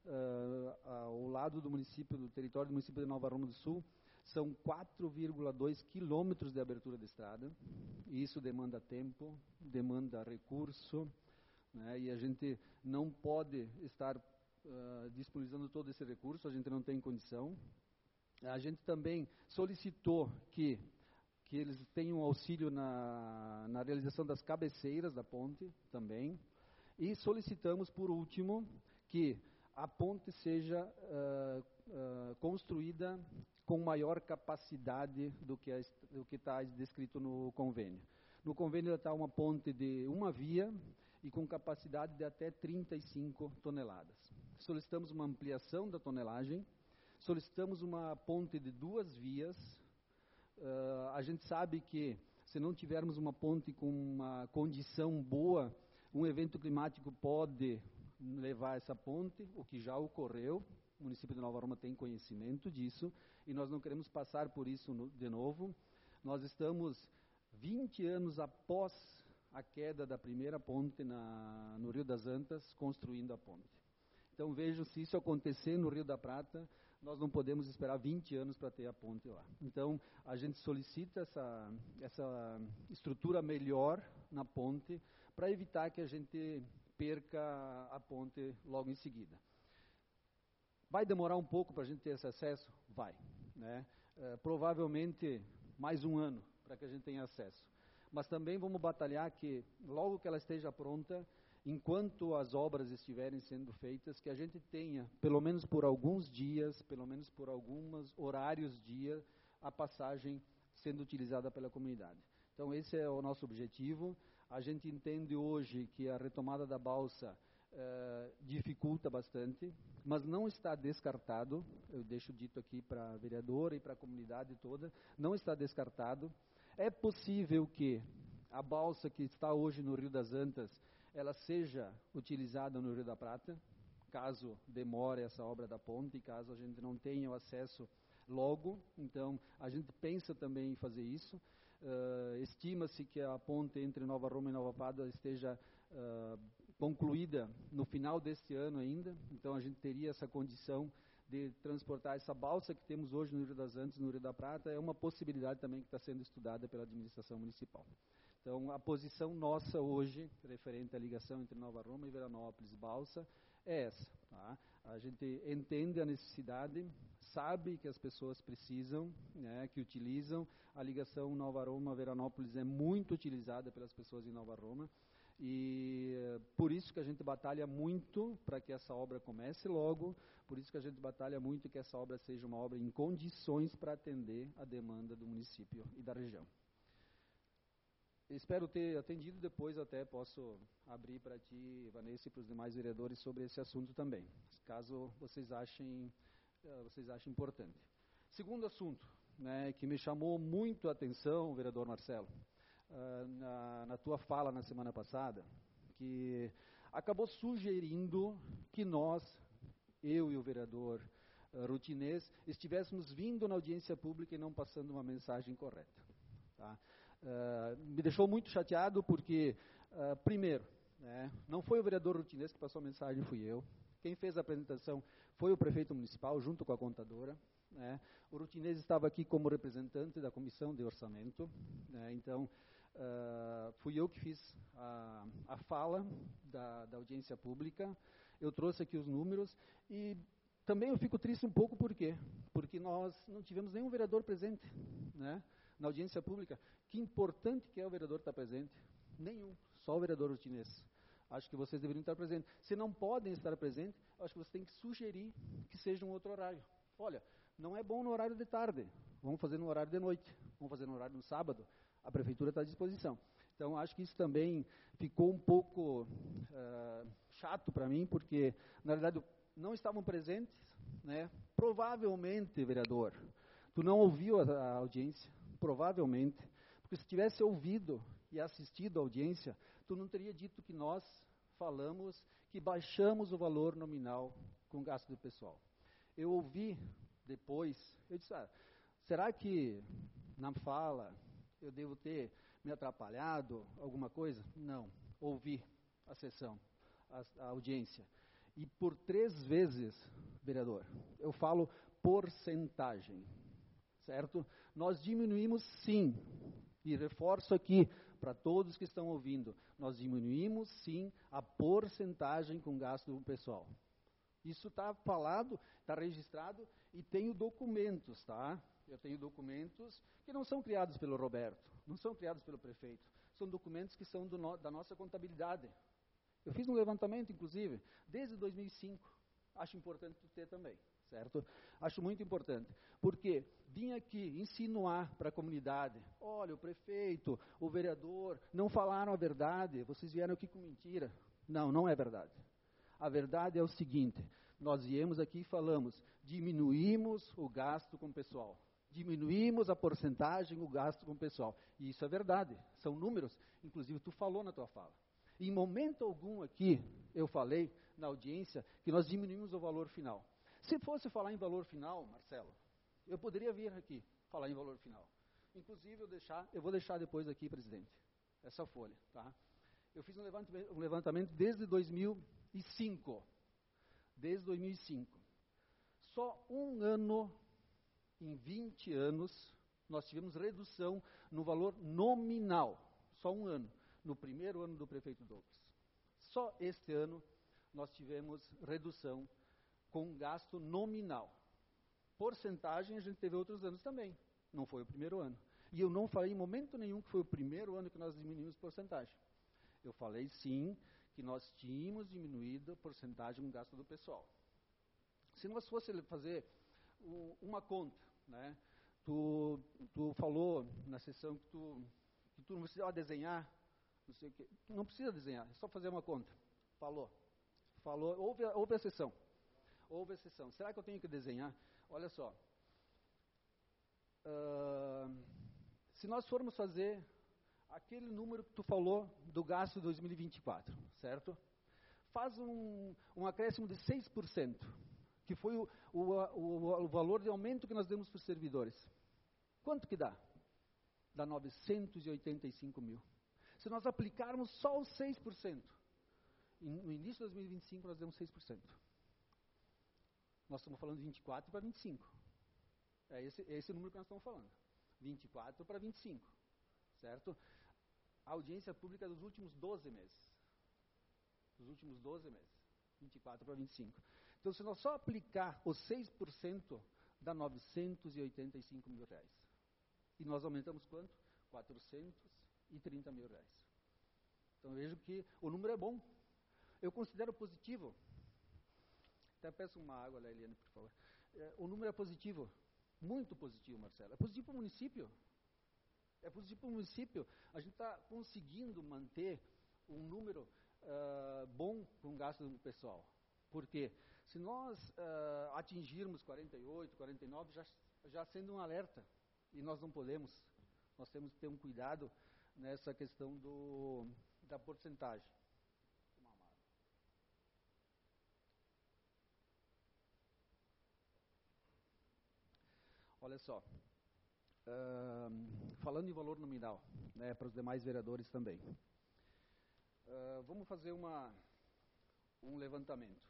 Uh, ao lado do município, do território do município de Nova Roma do Sul, são quatro vírgula dois quilômetros de abertura de estrada, e isso demanda tempo, demanda recurso, né, e a gente não pode estar uh, disponibilizando todo esse recurso, a gente não tem condição. A gente também solicitou que que eles tenham auxílio na, na realização das cabeceiras da ponte também, e solicitamos, por último, que a ponte seja uh, uh, construída com maior capacidade do que do que está descrito no convênio. No convênio está uma ponte de uma via e com capacidade de até trinta e cinco toneladas. Solicitamos uma ampliação da tonelagem, solicitamos uma ponte de duas vias. Uh, a gente sabe que se não tivermos uma ponte com uma condição boa, um evento climático pode levar essa ponte, o que já ocorreu. O município de Nova Roma tem conhecimento disso e nós não queremos passar por isso no, de novo. Nós estamos vinte anos após a queda da primeira ponte na, no Rio das Antas, construindo a ponte. Então vejam, se isso acontecer no Rio da Prata, nós não podemos esperar vinte anos para ter a ponte lá. Então, a gente solicita essa, essa estrutura melhor na ponte, para evitar que a gente perca a ponte logo em seguida. Vai demorar um pouco para a gente ter esse acesso? Vai. Né? É, provavelmente mais um ano para que a gente tenha acesso. Mas também vamos batalhar que, logo que ela esteja pronta, enquanto as obras estiverem sendo feitas, que a gente tenha, pelo menos por alguns dias, pelo menos por alguns horários dia, a passagem sendo utilizada pela comunidade. Então esse é o nosso objetivo. A gente entende hoje que a retomada da balsa uh, dificulta bastante, mas não está descartado, eu deixo dito aqui para a vereadora e para a comunidade toda, não está descartado. É possível que a balsa que está hoje no Rio das Antas, ela seja utilizada no Rio da Prata, caso demore essa obra da ponte, caso a gente não tenha o acesso logo. Então, a gente pensa também em fazer isso. Uh, estima-se que a ponte entre Nova Roma e Nova Pádua esteja uh, concluída no final deste ano ainda. Então, a gente teria essa condição de transportar essa balsa que temos hoje no Rio das Antas, no Rio da Prata. É uma possibilidade também que está sendo estudada pela administração municipal. Então, a posição nossa hoje, referente à ligação entre Nova Roma e Veranópolis, balsa, é essa. Tá? A gente entende a necessidade, sabe que as pessoas precisam, né, que utilizam. A ligação Nova Roma-Veranópolis é muito utilizada pelas pessoas em Nova Roma, e por isso que a gente batalha muito para que essa obra comece logo, por isso que a gente batalha muito que essa obra seja uma obra em condições para atender a demanda do município e da região. Espero ter atendido, depois até posso abrir para ti, Vanessa, e para os demais vereadores sobre esse assunto também, caso vocês achem, uh, vocês achem importante. Segundo assunto, né, que me chamou muito a atenção, vereador Marcelo, uh, na, na tua fala na semana passada, que acabou sugerindo que nós, eu e o vereador uh, Rutinês, estivéssemos vindo na audiência pública e não passando uma mensagem correta. Tá? Uh, me deixou muito chateado porque, uh, primeiro, né, não foi o vereador Rutinês que passou a mensagem, fui eu. Quem fez a apresentação foi o prefeito municipal, junto com a contadora. Né. O Rutinês estava aqui como representante da comissão de orçamento, né, então uh, fui eu que fiz a, a fala da, da audiência pública. Eu trouxe aqui os números e também eu fico triste um pouco, por quê? Porque nós não tivemos nenhum vereador presente, né, na audiência pública. Que importante que é o vereador estar presente. Nenhum, só o vereador Rutinês. Acho que vocês deveriam estar presentes. Se não podem estar presentes, acho que vocês têm que sugerir que seja um outro horário. Olha, não é bom no horário de tarde, vamos fazer no horário de noite, vamos fazer no horário no sábado, a prefeitura está à disposição. Então, acho que isso também ficou um pouco uh, chato para mim, porque, na verdade, não estavam presentes, né? Provavelmente, vereador, tu não ouviu a, a audiência, provavelmente, porque se tivesse ouvido e assistido a audiência, tu não teria dito que nós falamos que baixamos o valor nominal com gasto do pessoal. Eu ouvi depois, eu disse, ah, será que na fala eu devo ter me atrapalhado, alguma coisa? Não, ouvi a sessão, a, a audiência. E por três vezes, vereador, eu falo porcentagem, certo? Nós diminuímos sim, e reforço aqui para todos que estão ouvindo, nós diminuímos sim a porcentagem com gasto do pessoal. Isso está falado, está registrado e tenho documentos, tá? Eu tenho documentos que não são criados pelo Roberto, não são criados pelo prefeito, são documentos que são do no, da nossa contabilidade. Eu fiz um levantamento, inclusive, desde dois mil e cinco, acho importante ter também. Certo? Acho muito importante, porque vim aqui insinuar para a comunidade, olha, o prefeito, o vereador, não falaram a verdade, vocês vieram aqui com mentira. Não, não é verdade. A verdade é o seguinte, nós viemos aqui e falamos, diminuímos o gasto com o pessoal, diminuímos a porcentagem, o gasto com o pessoal, e isso é verdade, são números, inclusive tu falou na tua fala. Em momento algum aqui, eu falei na audiência que nós diminuímos o valor final. Se fosse falar em valor final, Marcelo, eu poderia vir aqui falar em valor final. Inclusive, eu, deixar, eu vou deixar depois aqui, presidente, essa folha. Tá? Eu fiz um levantamento, um levantamento desde dois mil e cinco. Desde dois mil e cinco. Só um ano, em vinte anos, nós tivemos redução no valor nominal. Só um ano. No primeiro ano do prefeito Douglas. Só este ano, nós tivemos redução com gasto nominal. Porcentagem, a gente teve outros anos também, não foi o primeiro ano. E eu não falei em momento nenhum que foi o primeiro ano que nós diminuímos porcentagem. Eu falei sim, que nós tínhamos diminuído a porcentagem no gasto do pessoal. Se nós fosse fazer o, uma conta, né, tu, tu falou na sessão que tu, que tu não precisava desenhar, não sei o quê. Não precisa desenhar, é só fazer uma conta. Falou. falou, houve, houve a sessão. Houve a sessão. Será que eu tenho que desenhar? Olha só. Uh, se nós formos fazer aquele número que tu falou do gasto de dois mil e vinte e quatro, certo? Faz um, um acréscimo de seis por cento, que foi o, o, o, o valor de aumento que nós demos para os servidores. Quanto que dá? Dá novecentos e oitenta e cinco mil. Se nós aplicarmos só os seis por cento, no início de dois mil e vinte e cinco nós demos seis por cento. Nós estamos falando de vinte e quatro para vinte e cinco. É esse, é esse o número que nós estamos falando. vinte e quatro para vinte e cinco. Certo? A audiência pública dos últimos doze meses. Dos últimos doze meses. vinte e quatro para vinte e cinco. Então, se nós só aplicar os seis por cento, dá novecentos e oitenta e cinco mil reais. E nós aumentamos quanto? quatrocentos e trinta mil reais. Então, vejo que o número é bom. Eu considero positivo. Até peço uma água lá, Eliane, por favor. É, o número é positivo. Muito positivo, Marcelo. É positivo para o município. É positivo para o município. A gente está conseguindo manter um número uh, bom com o gasto do pessoal. Por quê? Se nós uh, atingirmos quarenta e oito, quarenta e nove, já, já sendo um alerta. E nós não podemos. Nós temos que ter um cuidado nessa questão do, da porcentagem. Olha só, uh, falando em valor nominal, né, para os demais vereadores também, uh, vamos fazer uma, um levantamento.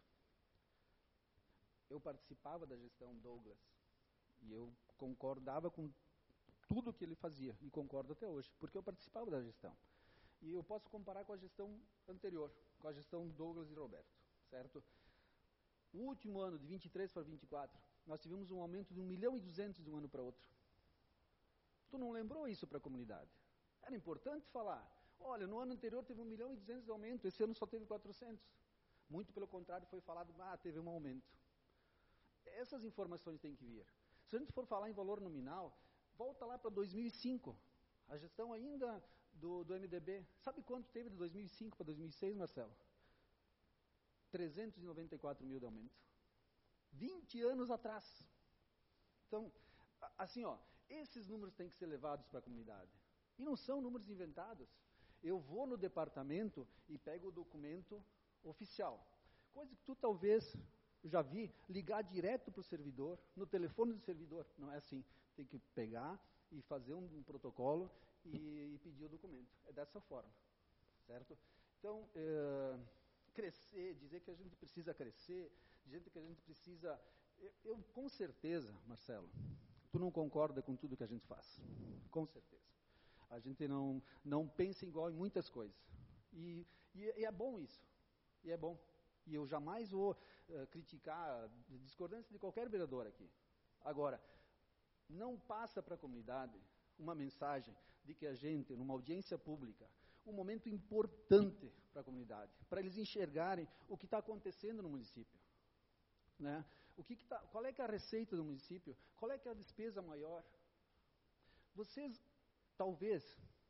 Eu participava da gestão Douglas e eu concordava com tudo que ele fazia e concordo até hoje, porque eu participava da gestão. E eu posso comparar com a gestão anterior, com a gestão Douglas e Roberto, certo? O último ano, de vinte e três para vinte e quatro, nós tivemos um aumento de um milhão e duzentos de um ano para outro. Tu não lembrou isso para a comunidade? Era importante falar. Olha, no ano anterior teve um milhão e duzentos de aumento, esse ano só teve quatrocentos. Muito pelo contrário, foi falado, ah, teve um aumento. Essas informações têm que vir. Se a gente for falar em valor nominal, volta lá para dois mil e cinco. A gestão ainda do, do M D B. Sabe quanto teve de dois mil e cinco para dois mil e seis, Marcelo? trezentos e noventa e quatro mil de aumento. vinte anos atrás. Então, assim, ó, esses números têm que ser levados para a comunidade. E não são números inventados. Eu vou no departamento e pego o documento oficial. Coisa que tu talvez, já vi, ligar direto para o servidor, no telefone do servidor. Não é assim. Tem que pegar e fazer um, um protocolo e, e pedir o documento. É dessa forma. Certo? Então, é, crescer, dizer que a gente precisa crescer, dizer que a gente precisa... Eu, eu, com certeza, Marcelo, tu não concorda com tudo que a gente faz. Com certeza. A gente não, não pensa igual em muitas coisas. E, e, e é bom isso. E é bom. E eu jamais vou uh, criticar discordância de qualquer vereador aqui. Agora, não passa para a comunidade uma mensagem de que a gente, numa audiência pública, um momento importante para a comunidade, para eles enxergarem o que está acontecendo no município. Né? O que que tá, qual é que é a receita do município? Qual é que é a despesa maior? Vocês, talvez,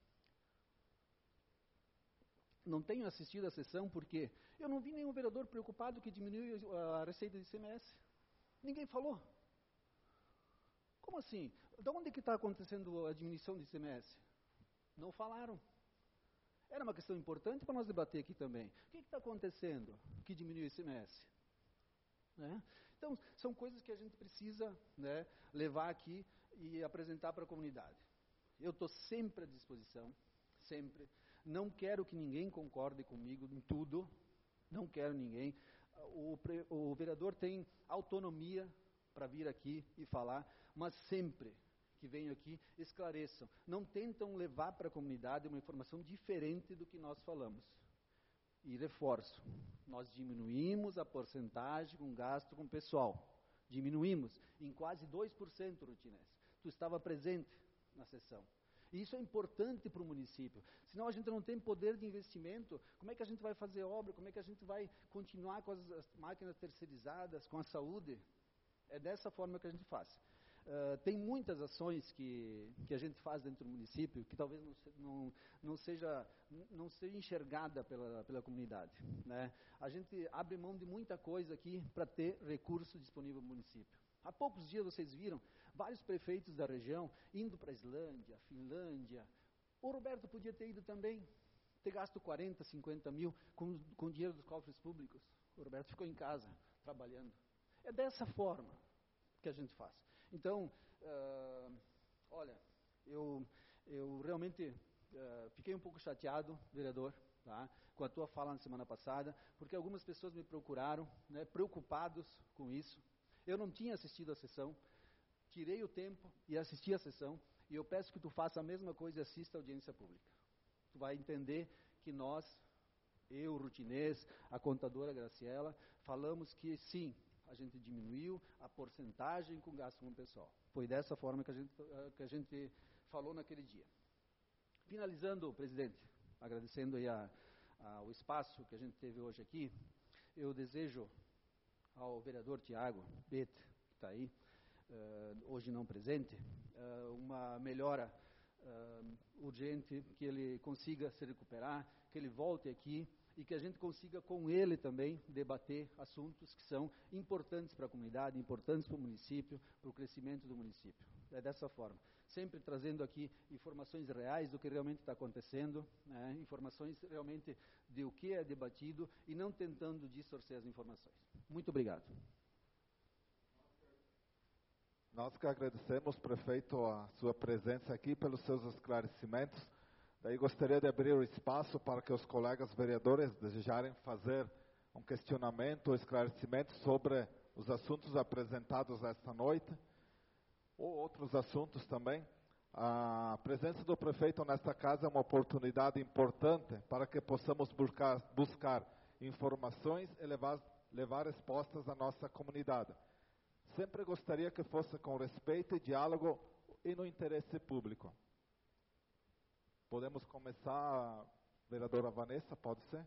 não tenham assistido a sessão, porque eu não vi nenhum vereador preocupado que diminuiu a receita de I C M S. Ninguém falou. Como assim? De onde que está acontecendo a diminuição de I C M S? Não falaram. Era uma questão importante para nós debater aqui também. O que está acontecendo que diminui o I C M S? Né? Então, são coisas que a gente precisa, né, levar aqui e apresentar para a comunidade. Eu estou sempre à disposição, sempre. Não quero que ninguém concorde comigo em tudo, não quero ninguém. O, o vereador tem autonomia para vir aqui e falar, mas sempre que venham aqui, esclareçam. Não tentam levar para a comunidade uma informação diferente do que nós falamos. E reforço, nós diminuímos a porcentagem com gasto com pessoal. Diminuímos em quase dois por cento, Rutinés. Tu estava presente na sessão. E isso é importante para o município. Senão a gente não tem poder de investimento. Como é que a gente vai fazer obra? Como é que a gente vai continuar com as, as máquinas terceirizadas, com a saúde? É dessa forma que a gente faz. Uh, tem muitas ações que, que a gente faz dentro do município que talvez não, não, não, seja, não seja enxergada pela, pela comunidade, né? A gente abre mão de muita coisa aqui para ter recurso disponível no município. Há poucos dias vocês viram vários prefeitos da região indo para a Islândia, Finlândia. O Roberto podia ter ido também, ter gasto quarenta, cinquenta mil com, com dinheiro dos cofres públicos. O Roberto ficou em casa, trabalhando. É dessa forma que a gente faz. Então, uh, olha, eu, eu realmente uh, fiquei um pouco chateado, vereador, tá, com a tua fala na semana passada, porque algumas pessoas me procuraram, né, preocupados com isso. Eu não tinha assistido a sessão, tirei o tempo e assisti a sessão, e eu peço que tu faça a mesma coisa e assista a audiência pública. Tu vai entender que nós, eu, o Rutinês, a contadora Graciela, falamos que sim, a gente diminuiu a porcentagem com gasto com o pessoal. Foi dessa forma que a gente, que a gente falou naquele dia. Finalizando, presidente, agradecendo aí a, a, o espaço que a gente teve hoje aqui, eu desejo ao vereador Tiago Bete, que está aí, uh, hoje não presente, uh, uma melhora uh, urgente, que ele consiga se recuperar, que ele volte aqui e que a gente consiga com ele também debater assuntos que são importantes para a comunidade, importantes para o município, para o crescimento do município. É dessa forma, sempre trazendo aqui informações reais do que realmente está acontecendo, né, informações realmente de o que é debatido e não tentando distorcer as informações. Muito obrigado. Nós que agradecemos, prefeito, a sua presença aqui, pelos seus esclarecimentos. Daí gostaria de abrir o espaço para que os colegas vereadores desejarem fazer um questionamento ou esclarecimento sobre os assuntos apresentados esta noite, ou outros assuntos também. A presença do prefeito nesta casa é uma oportunidade importante para que possamos buscar, buscar informações e levar, levar respostas à nossa comunidade. Sempre gostaria que fosse com respeito e diálogo e no interesse público. Podemos começar, vereadora Vanessa, pode ser?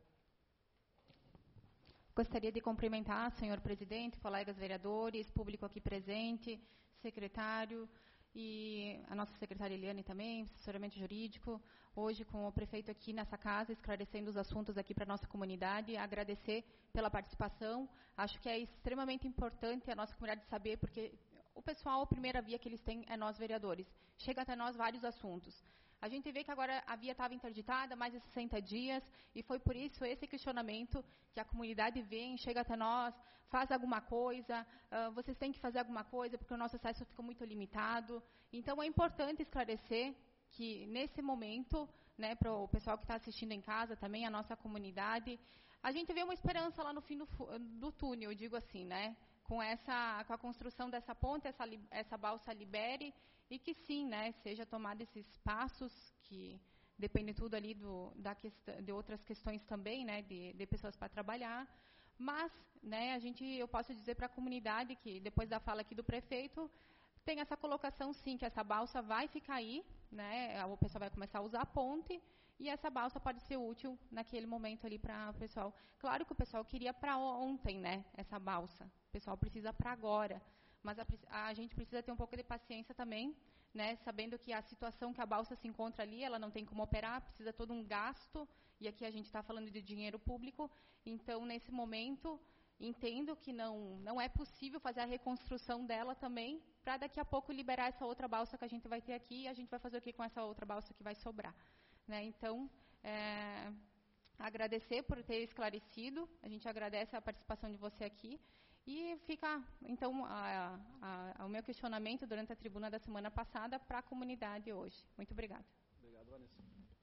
Gostaria de cumprimentar, senhor presidente, colegas vereadores, público aqui presente, secretário e a nossa secretária Eliane também, assessoramento jurídico, hoje com o prefeito aqui nessa casa, esclarecendo os assuntos aqui para a nossa comunidade, agradecer pela participação. Acho que é extremamente importante a nossa comunidade saber, porque o pessoal, a primeira via que eles têm é nós vereadores. Chega até nós vários assuntos. A gente vê que agora a via estava interditada, mais de sessenta dias, e foi por isso esse questionamento que a comunidade vem, chega até nós, faz alguma coisa, uh, vocês têm que fazer alguma coisa, porque o nosso acesso ficou muito limitado. Então, é importante esclarecer que, nesse momento, né, para o pessoal que está assistindo em casa, também a nossa comunidade, a gente vê uma esperança lá no fim do, do túnel, eu digo assim, né? Com, essa, com a construção dessa ponte, essa, essa balsa libere, e que sim, né, seja tomado esses passos, que depende tudo ali do, da questão, de outras questões também, né, de, de pessoas para trabalhar, mas, né, a gente, eu posso dizer para a comunidade que, depois da fala aqui do prefeito, tem essa colocação sim, que essa balsa vai ficar aí, né, o pessoal vai começar a usar a ponte, e essa balsa pode ser útil naquele momento ali para o pessoal. Claro que o pessoal queria para ontem, né, essa balsa, o pessoal precisa para agora, mas a, a gente precisa ter um pouco de paciência também, né, sabendo que a situação que a balsa se encontra ali, ela não tem como operar, precisa todo um gasto, e aqui a gente está falando de dinheiro público, então, nesse momento, entendo que não, não é possível fazer a reconstrução dela também, para daqui a pouco liberar essa outra balsa que a gente vai ter aqui, e a gente vai fazer o que com essa outra balsa que vai sobrar. Né, então, é, agradecer por ter esclarecido, a gente agradece a participação de você aqui, e fica, então, a, a, a, o meu questionamento durante a tribuna da semana passada para a comunidade hoje. Muito obrigada. Obrigado, Vanessa.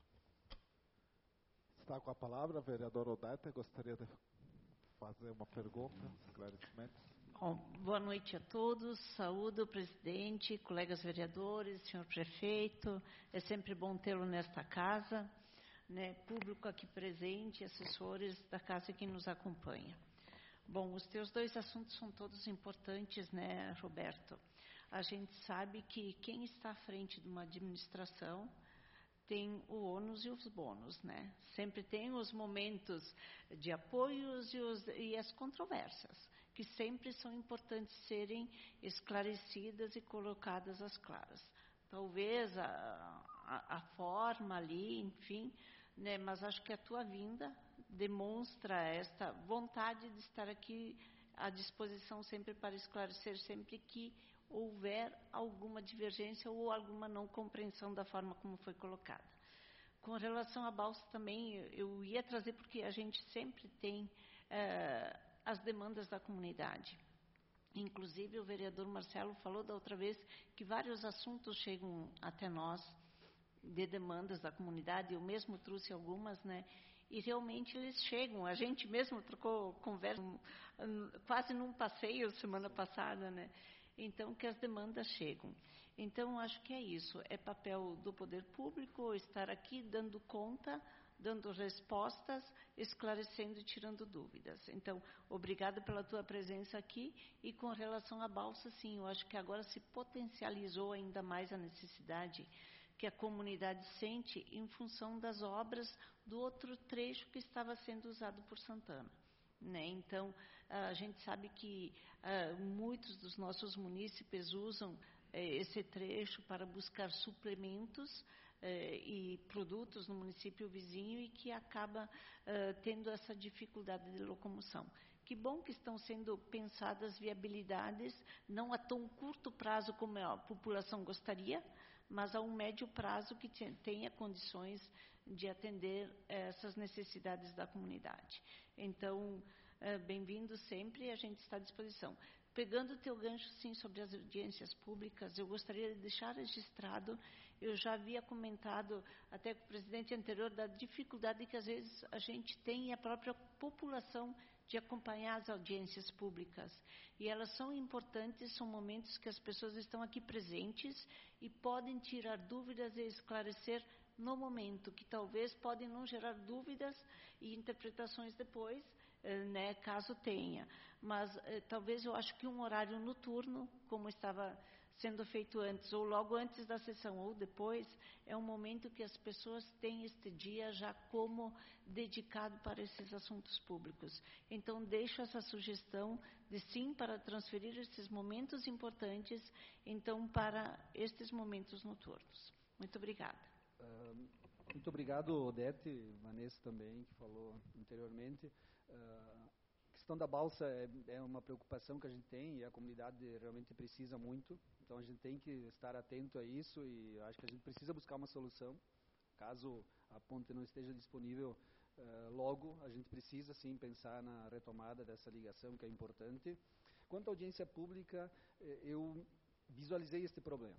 Está com a palavra a vereadora Odete, gostaria de fazer uma pergunta, esclarecimentos. Bom, boa noite a todos, saúdo o presidente, colegas vereadores, senhor prefeito, é sempre bom tê-lo nesta casa, né, público aqui presente, assessores da casa que nos acompanha. Bom, os teus dois assuntos são todos importantes, né, Roberto? A gente sabe que quem está à frente de uma administração tem o ônus e os bônus, né? Sempre tem os momentos de apoios e, os, e as controvérsias. que sempre são importantes serem esclarecidas e colocadas às claras. Talvez a, a, a forma ali, enfim, né, mas acho que a tua vinda demonstra esta vontade de estar aqui à disposição sempre para esclarecer, sempre que houver alguma divergência ou alguma não compreensão da forma como foi colocada. Com relação à Balsa também, eu ia trazer, porque a gente sempre tem eh, as demandas da comunidade. Inclusive, o vereador Marcelo falou da outra vez que vários assuntos chegam até nós, de demandas da comunidade, eu mesmo trouxe algumas, né? E realmente eles chegam. A gente mesmo trocou conversa quase num passeio semana passada, né? Então, que as demandas chegam. Então, acho que é isso. É papel do poder público estar aqui dando conta, dando respostas, esclarecendo e tirando dúvidas. Então, obrigada pela tua presença aqui. E com relação à Balsa, sim, eu acho que agora se potencializou ainda mais a necessidade que a comunidade sente em função das obras do outro trecho que estava sendo usado por Santana. Né? Então, a gente sabe que uh, muitos dos nossos munícipes usam eh, esse trecho para buscar suplementos eh, e produtos no município vizinho e que acaba uh, tendo essa dificuldade de locomoção. Que bom que estão sendo pensadas viabilidades, não a tão curto prazo como a população gostaria, mas a um médio prazo que tenha condições de atender essas necessidades da comunidade. Então, bem-vindo sempre, a gente está à disposição. Pegando o teu gancho, sim, sobre as audiências públicas, eu gostaria de deixar registrado, eu já havia comentado até com o presidente anterior da dificuldade que às vezes a gente tem e a própria população de acompanhar as audiências públicas. E elas são importantes, são momentos que as pessoas estão aqui presentes e podem tirar dúvidas e esclarecer no momento, que talvez podem não gerar dúvidas e interpretações depois, né, caso tenha. Mas eh, talvez eu acho que um horário noturno, como estava sendo feito antes, ou logo antes da sessão, ou depois, é um momento que as pessoas têm este dia já como dedicado para esses assuntos públicos. Então, deixo essa sugestão de sim, para transferir esses momentos importantes, então, para estes momentos noturnos. Muito obrigada. Uh, muito obrigado, Odete, Vanessa também, que falou anteriormente. Uh, a questão da balsa é, é uma preocupação que a gente tem e a comunidade realmente precisa muito. Então, a gente tem que estar atento a isso e acho que a gente precisa buscar uma solução. Caso a ponte não esteja disponível uh, logo, a gente precisa, sim, pensar na retomada dessa ligação, que é importante. Quanto à audiência pública, eu visualizei este problema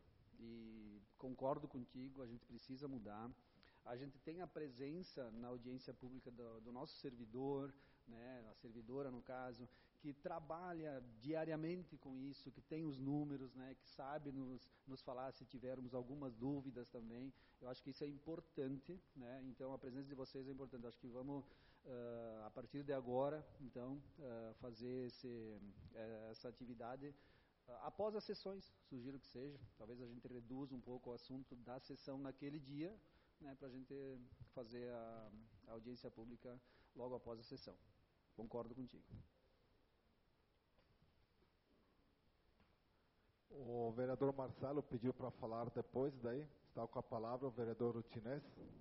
e concordo contigo, a gente precisa mudar. A gente tem a presença na audiência pública do, do nosso servidor, né, a servidora no caso, que trabalha diariamente com isso, que tem os números, né, que sabe nos, nos falar se tivermos algumas dúvidas também. Eu acho que isso é importante, né, então a presença de vocês é importante. Eu acho que vamos, uh, a partir de agora, então, uh, fazer esse, uh, essa atividade uh, após as sessões, sugiro que seja. Talvez a gente reduza um pouco o assunto da sessão naquele dia, né, para a gente fazer a, a audiência pública logo após a sessão. Concordo contigo. O vereador Marcelo pediu para falar depois, daí está com a palavra o vereador Rutinez.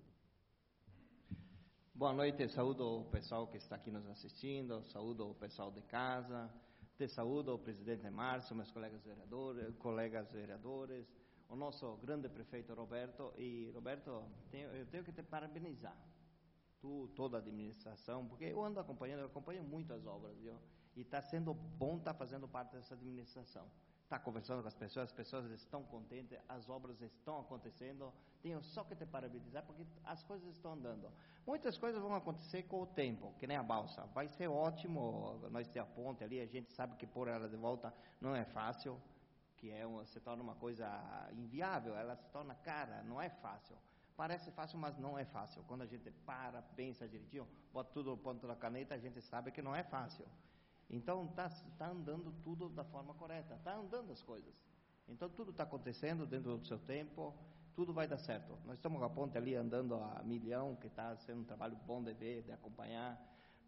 Boa noite, saúdo o pessoal que está aqui nos assistindo, saúdo o pessoal de casa, te saúdo o presidente Márcio, meus colegas vereadores, colegas vereadores, o nosso grande prefeito Roberto. E Roberto, tenho, eu tenho que te parabenizar, tu, toda a administração, porque eu ando acompanhando, eu acompanho muito as obras, viu? E está sendo bom estar fazendo parte dessa administração. Está conversando com as pessoas, as pessoas estão contentes, as obras estão acontecendo. Tenho só que te parabenizar, porque as coisas estão andando. Muitas coisas vão acontecer com o tempo, que nem a balsa. Vai ser ótimo, nós temos a ponte ali, a gente sabe que pôr ela de volta não é fácil, que é uma, se torna uma coisa inviável, ela se torna cara, não é fácil. Parece fácil, mas não é fácil. Quando a gente para, pensa direitinho, bota tudo no ponto da caneta, a gente sabe que não é fácil. Então, está tá andando tudo da forma correta, está andando as coisas. Então, tudo está acontecendo dentro do seu tempo, tudo vai dar certo. Nós estamos com a ponte ali andando a milhão, que está sendo um trabalho bom de ver, de acompanhar.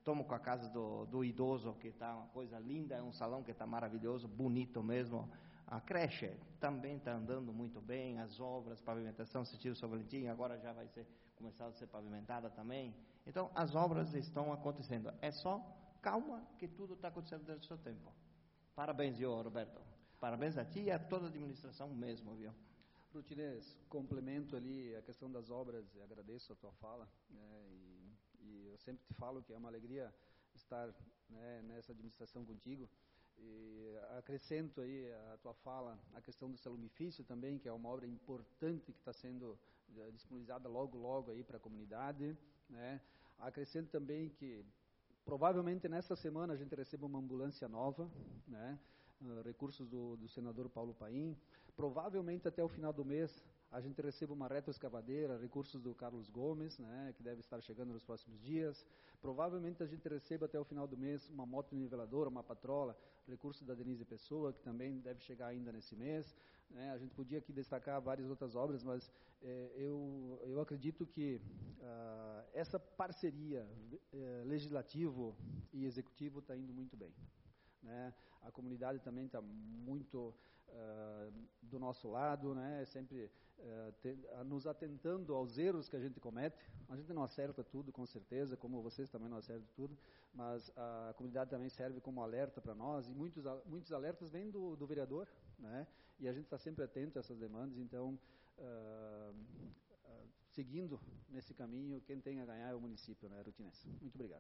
Estamos com a casa do, do idoso, que está uma coisa linda, é um salão que está maravilhoso, bonito mesmo. A creche também está andando muito bem, as obras, pavimentação, sentido São Valentim, agora já vai ser começar a ser pavimentada também. Então, as obras estão acontecendo. É só calma que tudo está acontecendo dentro do seu tempo. Parabéns, viu, Roberto? Parabéns a ti e a toda a administração mesmo, viu? Rutinês, complemento ali a questão das obras, e agradeço a tua fala, né, e, e eu sempre te falo que é uma alegria estar, né, nessa administração contigo. E acrescento aí a tua fala, a questão do salumifício também, que é uma obra importante que está sendo uh, disponibilizada logo, logo aí para a comunidade, né. Acrescento também que provavelmente nessa semana a gente receba uma ambulância nova, né, uh, recursos do, do senador Paulo Paim. Provavelmente até o final do mês a gente receba uma retroescavadeira, recursos do Carlos Gomes, né, que deve estar chegando nos próximos dias. Provavelmente a gente receba até o final do mês uma moto niveladora, uma patrola, recurso da Denise Pessoa, que também deve chegar ainda nesse mês. Né. A gente podia aqui destacar várias outras obras, mas eh, eu, eu acredito que ah, essa parceria eh, legislativo e executivo está indo muito bem. Né. A comunidade também está muito uh, do nosso lado, né, sempre uh, te, uh, nos atentando aos erros que a gente comete. A gente não acerta tudo, com certeza, como vocês também não acertam tudo, mas a comunidade também serve como alerta para nós, e muitos, muitos alertas vêm do, do vereador, né, e a gente está sempre atento a essas demandas. Então, uh, uh, seguindo nesse caminho, quem tem a ganhar é o município, né, Rutinês. Muito obrigado.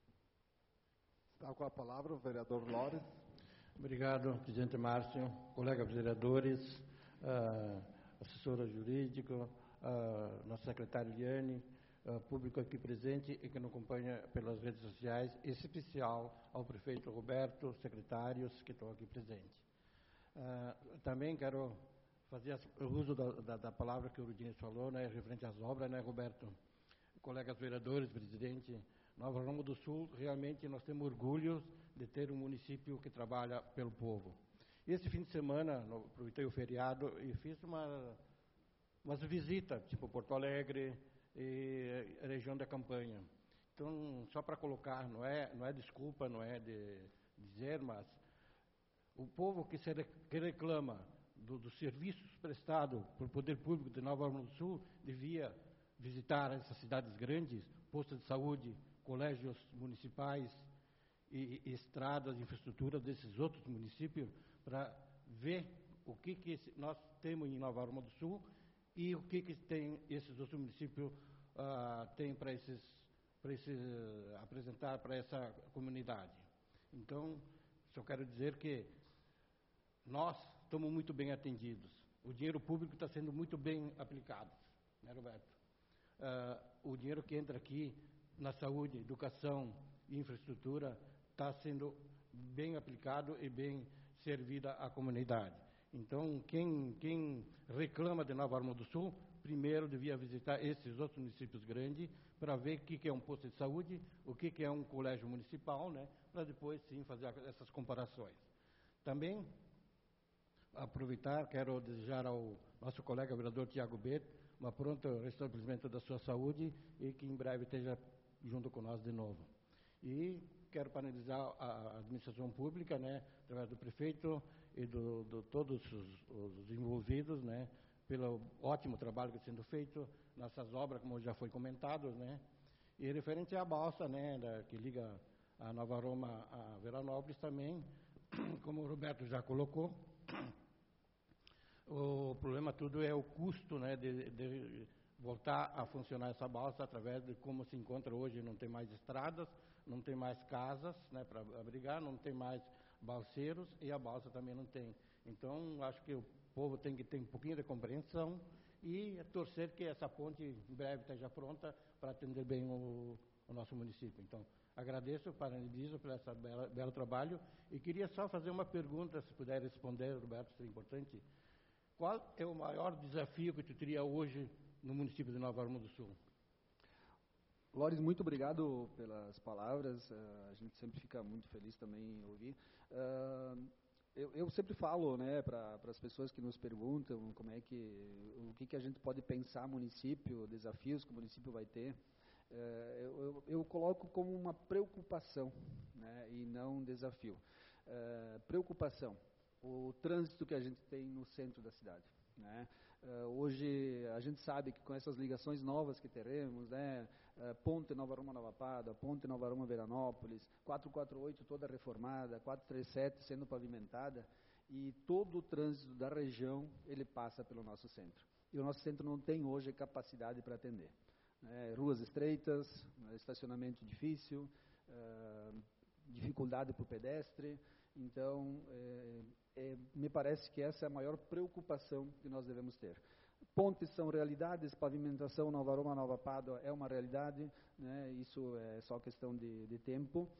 Está com a palavra o vereador Lores. Obrigado, presidente Márcio, colegas vereadores, uh, assessora jurídica, uh, nossa secretária Eliane, uh, público aqui presente e que nos acompanha pelas redes sociais, em especial ao prefeito Roberto, secretários que estão aqui presentes. Uh, também quero fazer o uso da, da, da palavra que o Rudinei falou, né, referente às obras, né, Roberto? Colegas vereadores, presidente, Nova Roma do Sul, realmente nós temos orgulho de ter um município que trabalha pelo povo. Esse fim de semana, no, aproveitei o feriado e fiz uma, umas visitas, tipo Porto Alegre e região da campanha. Então, só para colocar, não é, não é desculpa, não é de dizer, mas o povo que, se, que reclama do, dos serviços prestados pelo poder público de Nova Roma do Sul devia visitar essas cidades grandes, postos de saúde, colégios municipais e, e estradas, infraestrutura desses outros municípios, para ver o que, que nós temos em Nova Roma do Sul e o que, que tem esses outros municípios uh, têm para esses, para esses uh, apresentar para essa comunidade. Então, só quero dizer que nós estamos muito bem atendidos. O dinheiro público está sendo muito bem aplicado, né, Roberto? Uh, o dinheiro que entra aqui na saúde, educação e infraestrutura está sendo bem aplicado e bem servida à comunidade. Então, quem, quem reclama de Nova Roma do Sul, primeiro devia visitar esses outros municípios grandes para ver o que, que é um posto de saúde, o que, que é um colégio municipal, né, para depois, sim, fazer essas comparações. Também, aproveitar, quero desejar ao nosso colega vereador Tiago Beto uma pronta restabelecimento da sua saúde e que em breve esteja junto com nós de novo. E quero parabenizar a administração pública, né, através do prefeito e de do, todos os, os envolvidos, né, pelo ótimo trabalho que está sendo feito nessas obras, como já foi comentado, né, e referente à balsa, né, da, que liga a Nova Roma a Veranópolis também, como o Roberto já colocou, o problema tudo é o custo, né, de, de voltar a funcionar essa balsa através de como se encontra hoje. Não tem mais estradas, não tem mais casas, né, para abrigar, não tem mais balseiros e a balsa também não tem. Então, acho que o povo tem que ter um pouquinho de compreensão e torcer que essa ponte em breve esteja pronta para atender bem o, o nosso município. Então, agradeço, parabenizo por esse belo, belo trabalho e queria só fazer uma pergunta, se puder responder, Roberto, seria importante. Qual é o maior desafio que tu teria hoje no município de Nova Roma do Sul? Lores, muito obrigado pelas palavras. Uh, a gente sempre fica muito feliz também em ouvir. Uh, eu, eu sempre falo, né, para as pessoas que nos perguntam como é que, o que, que a gente pode pensar município, desafios que o município vai ter. É, eu, eu, eu coloco como uma preocupação, né, e não um desafio. É, preocupação, o trânsito que a gente tem no centro da cidade, né? Uh, hoje a gente sabe que com essas ligações novas que teremos, né, uh, Ponte Nova Roma Nova Pada, Ponte Nova Roma Veranópolis, quatrocentos e quarenta e oito toda reformada, quatrocentos e trinta e sete sendo pavimentada, e todo o trânsito da região ele passa pelo nosso centro. E o nosso centro não tem hoje capacidade para atender. Né, ruas estreitas, estacionamento difícil, uh, dificuldade para o pedestre. Então, é, é, me parece que essa é a maior preocupação que nós devemos ter. Pontes são realidades, pavimentação Nova Roma, Nova Pádua é uma realidade, né, isso é só questão de, de tempo,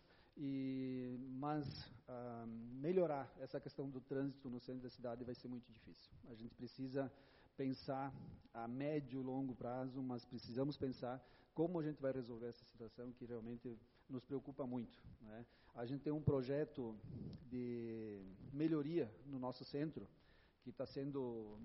e, mas ah, melhorar essa questão do trânsito no centro da cidade vai ser muito difícil. A gente precisa pensar a médio e longo prazo, mas precisamos pensar como a gente vai resolver essa situação que realmente nos preocupa muito, né? A gente tem um projeto de melhoria no nosso centro, que está sendo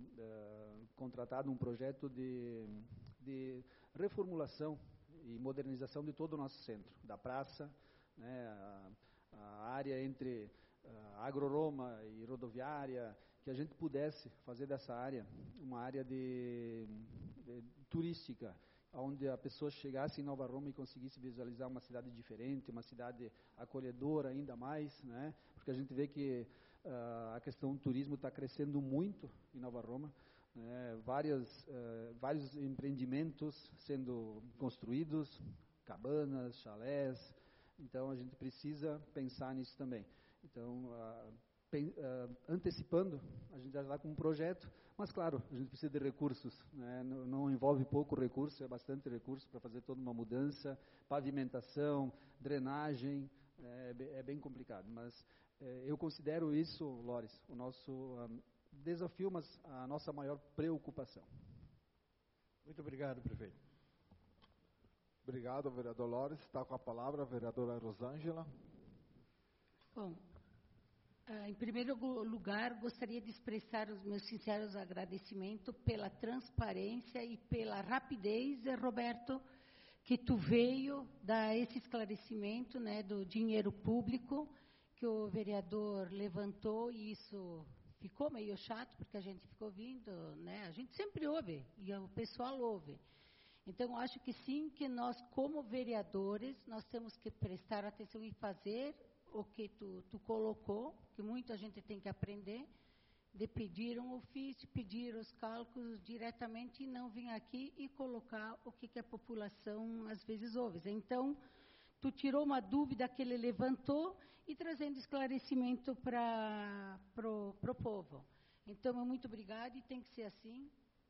uh, contratado um projeto de, de reformulação e modernização de todo o nosso centro, da praça, né, a, a área entre uh, Agro-Roma e rodoviária, que a gente pudesse fazer dessa área uma área de, de turística, onde a pessoa chegasse em Nova Roma e conseguisse visualizar uma cidade diferente, uma cidade acolhedora ainda mais, né? Porque a gente vê que uh, a questão do turismo está crescendo muito em Nova Roma, né? Várias, uh, vários empreendimentos sendo construídos, cabanas, chalés, então a gente precisa pensar nisso também. Então, uh, pen, uh, antecipando, a gente já está com um projeto, mas claro, a gente precisa de recursos, né? não, não envolve pouco recurso, é bastante recurso para fazer toda uma mudança, pavimentação, drenagem, é, é bem complicado, mas é, eu considero isso, Lores, o nosso um, desafio, mas a nossa maior preocupação. Muito obrigado, prefeito. Obrigado, vereador Lores. Está com a palavra a vereadora Rosângela. Bom, Uh, em primeiro lugar, gostaria de expressar os meus sinceros agradecimentos pela transparência e pela rapidez, Roberto, que tu veio dar esse esclarecimento, né, do dinheiro público que o vereador levantou, e isso ficou meio chato, porque a gente ficou ouvindo, né, a gente sempre ouve, e o pessoal ouve. Então, acho que sim, que nós, como vereadores, nós temos que prestar atenção e fazer o que tu, tu colocou, que muita gente tem que aprender, de pedir um ofício, pedir os cálculos diretamente e não vir aqui e colocar o que, que a população às vezes ouve. Então, tu tirou uma dúvida que ele levantou e trazendo esclarecimento para o povo. Então, muito obrigada, e tem que ser assim,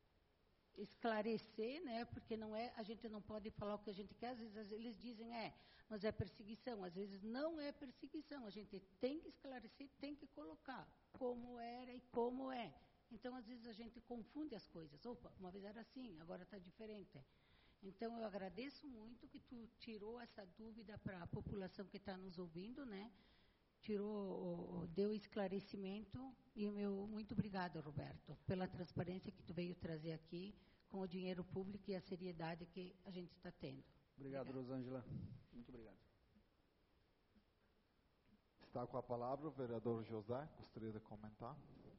esclarecer, né, porque não é, a gente não pode falar o que a gente quer, às vezes eles dizem, é, mas é perseguição, às vezes não é perseguição, a gente tem que esclarecer, tem que colocar como era e como é. Então, às vezes a gente confunde as coisas, opa, uma vez era assim, agora está diferente. Então, eu agradeço muito que tu tirou essa dúvida para a população que está nos ouvindo, né, tirou, deu esclarecimento, e meu muito obrigado, Roberto, pela transparência que tu veio trazer aqui com o dinheiro público e a seriedade que a gente está tendo. Obrigado, obrigado. Rosângela. Muito obrigado. Está com a palavra o vereador José, gostaria de comentar.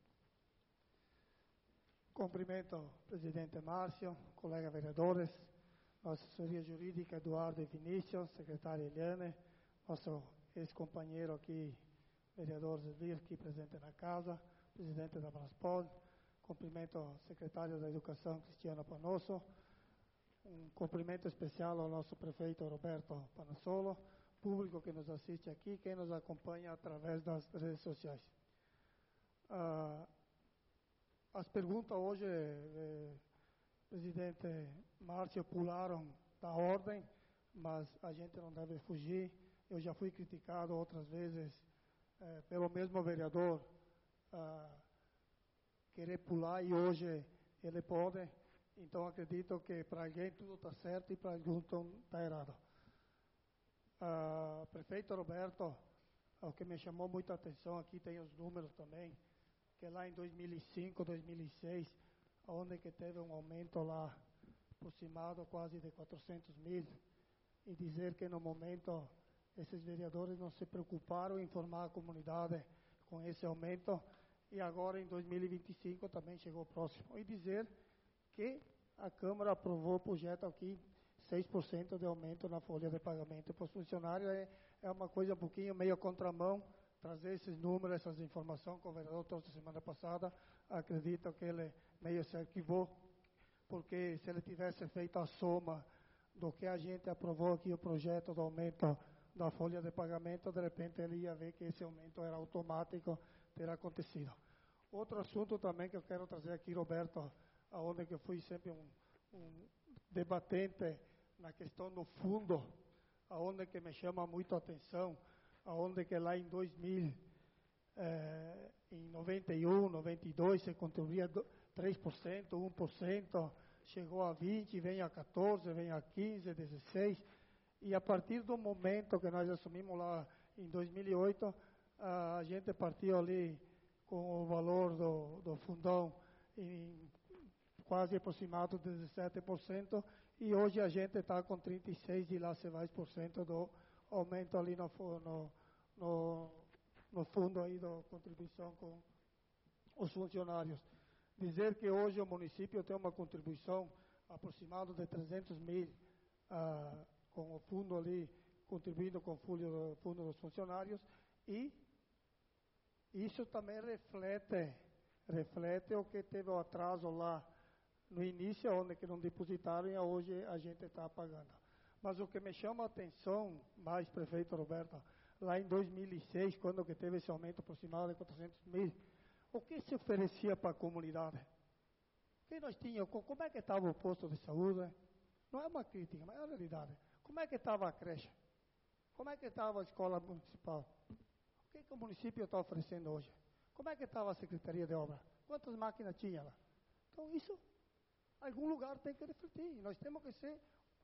Cumprimento o presidente Márcio, colegas vereadores, nossa assessoria jurídica Eduardo e Vinícius, secretária Eliane, nosso ex-companheiro aqui, vereador Zevir, aqui presente na casa, presidente da Braspol, cumprimento ao secretário da Educação, Cristiano Panosso, um cumprimento especial ao nosso prefeito Roberto Panassolo, público que nos assiste aqui, quem nos acompanha através das redes sociais. Ah, as perguntas hoje, eh, presidente Márcio, pularam da ordem, mas a gente não deve fugir. Eu já fui criticado outras vezes eh, pelo mesmo vereador ah, querer pular, e hoje ele pode. Então, acredito que para alguém tudo está certo e para alguém está errado. Uh, prefeito Roberto, o que me chamou muita atenção aqui, tem os números também, que lá em dois mil e cinco, dois mil e seis, onde que teve um aumento lá aproximado quase de quatrocentos mil, e dizer que no momento esses vereadores não se preocuparam em informar a comunidade com esse aumento, e agora em dois mil e vinte e cinco também chegou próximo. E dizer que a Câmara aprovou o projeto aqui, seis por cento de aumento na folha de pagamento para os funcionários. É, é uma coisa um pouquinho meio contramão, trazer esses números, essas informações, que o vereador trouxe semana passada. Acredito que ele meio se equivocou, porque se ele tivesse feito a soma do que a gente aprovou aqui, o projeto do aumento da folha de pagamento, de repente ele ia ver que esse aumento era automático, ter acontecido. Outro assunto também que eu quero trazer aqui, Roberto, aonde que eu fui sempre um, um debatente na questão do fundo, aonde que me chama muito a atenção, aonde que lá em dois mil, eh, em noventa e um, noventa e dois, se contribuía três por cento, um por cento, chegou a vinte, vem a quatorze, vem a quinze, dezesseis, e a partir do momento que nós assumimos lá em dois mil e oito, a gente partiu ali com o valor do, do fundão em quase aproximado de dezessete por cento, e hoje a gente está com trinta e seis e lá se vai por cento do aumento ali no, no, no, no fundo aí da contribuição com os funcionários. Dizer que hoje o município tem uma contribuição aproximada de trezentos mil ah, com o fundo ali, contribuindo com o fundo, fundo dos funcionários, e isso também reflete, reflete o que teve o atraso lá no início, onde que não depositaram, e hoje a gente está pagando. Mas o que me chama a atenção mais, prefeito Roberto, lá em dois mil e seis, quando que teve esse aumento aproximado de quatrocentos mil, o que se oferecia para a comunidade? O que nós tínhamos? Como é que estava o posto de saúde? Não é uma crítica, mas é a realidade. Como é que estava a creche? Como é que estava a escola municipal? O que, que o município está oferecendo hoje? Como é que estava a Secretaria de Obra? Quantas máquinas tinha lá? Então isso, algum lugar tem que refletir. Nós temos que ser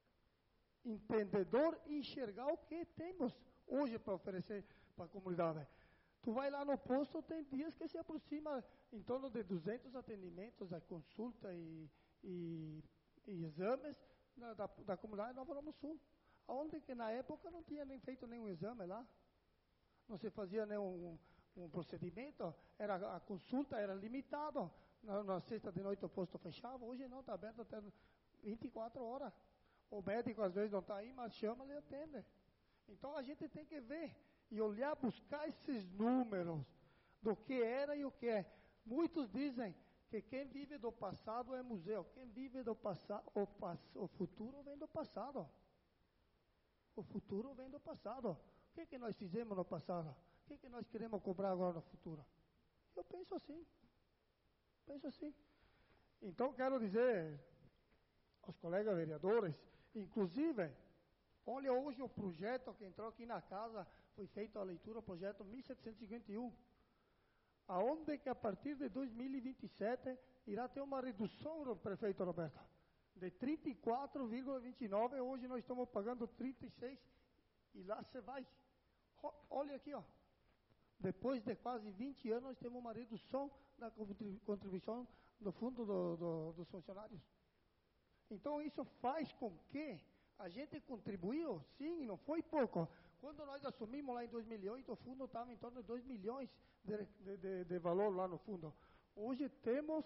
entendedor e enxergar o que temos hoje para oferecer para a comunidade. Tu vai lá no posto, tem dias que se aproxima em torno de duzentos atendimentos, a consulta e, e, e exames da, da, da comunidade de Nova Roma Sul. Onde que na época não tinha nem feito nenhum exame lá. Não se fazia nenhum um, um procedimento, era, a consulta era limitada. Na, na sexta de noite o posto fechava, hoje não, está aberto até vinte e quatro horas. O médico às vezes não está aí, mas chama e atende. Então a gente tem que ver e olhar, buscar esses números do que era e o que é. Muitos dizem que quem vive do passado é museu. Quem vive do passado, o, o futuro vem do passado. O futuro vem do passado. O que, que nós fizemos no passado? O que, que nós queremos cobrar agora no futuro? Eu penso assim. Penso assim. Então quero dizer aos colegas vereadores, inclusive, olha hoje o projeto que entrou aqui na casa, foi feita a leitura, o projeto mil setecentos e cinquenta e um, aonde que a partir de dois mil e vinte e sete irá ter uma redução, prefeito Roberto, de trinta e quatro vírgula vinte e nove, hoje nós estamos pagando trinta e seis, e lá se vai. O, olha aqui, ó. Depois de quase vinte anos, nós temos uma redução da contribuição do fundo do, do, dos funcionários. Então, isso faz com que a gente contribuiu, sim, não foi pouco. Quando nós assumimos lá em dois mil e oito, o fundo estava em torno de dois milhões de, de, de, de valor lá no fundo. Hoje temos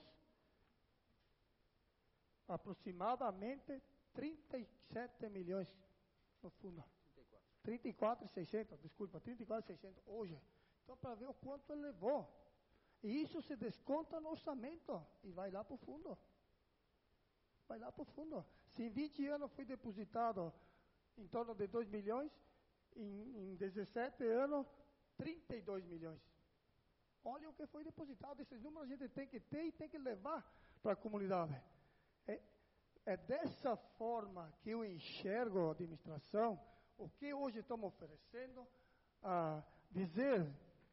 aproximadamente trinta e sete milhões no fundo. trinta e quatro mil e seiscentos, desculpa, trinta e quatro mil e seiscentos hoje. Então, para ver o quanto ele levou. E isso se desconta no orçamento e vai lá para o fundo. Vai lá para o fundo. Se em vinte anos foi depositado em torno de dois milhões, em, em dezessete anos, trinta e dois milhões. Olha o que foi depositado. Esses números a gente tem que ter e tem que levar para a comunidade. É, é dessa forma que eu enxergo a administração, o que hoje estamos oferecendo, a dizer,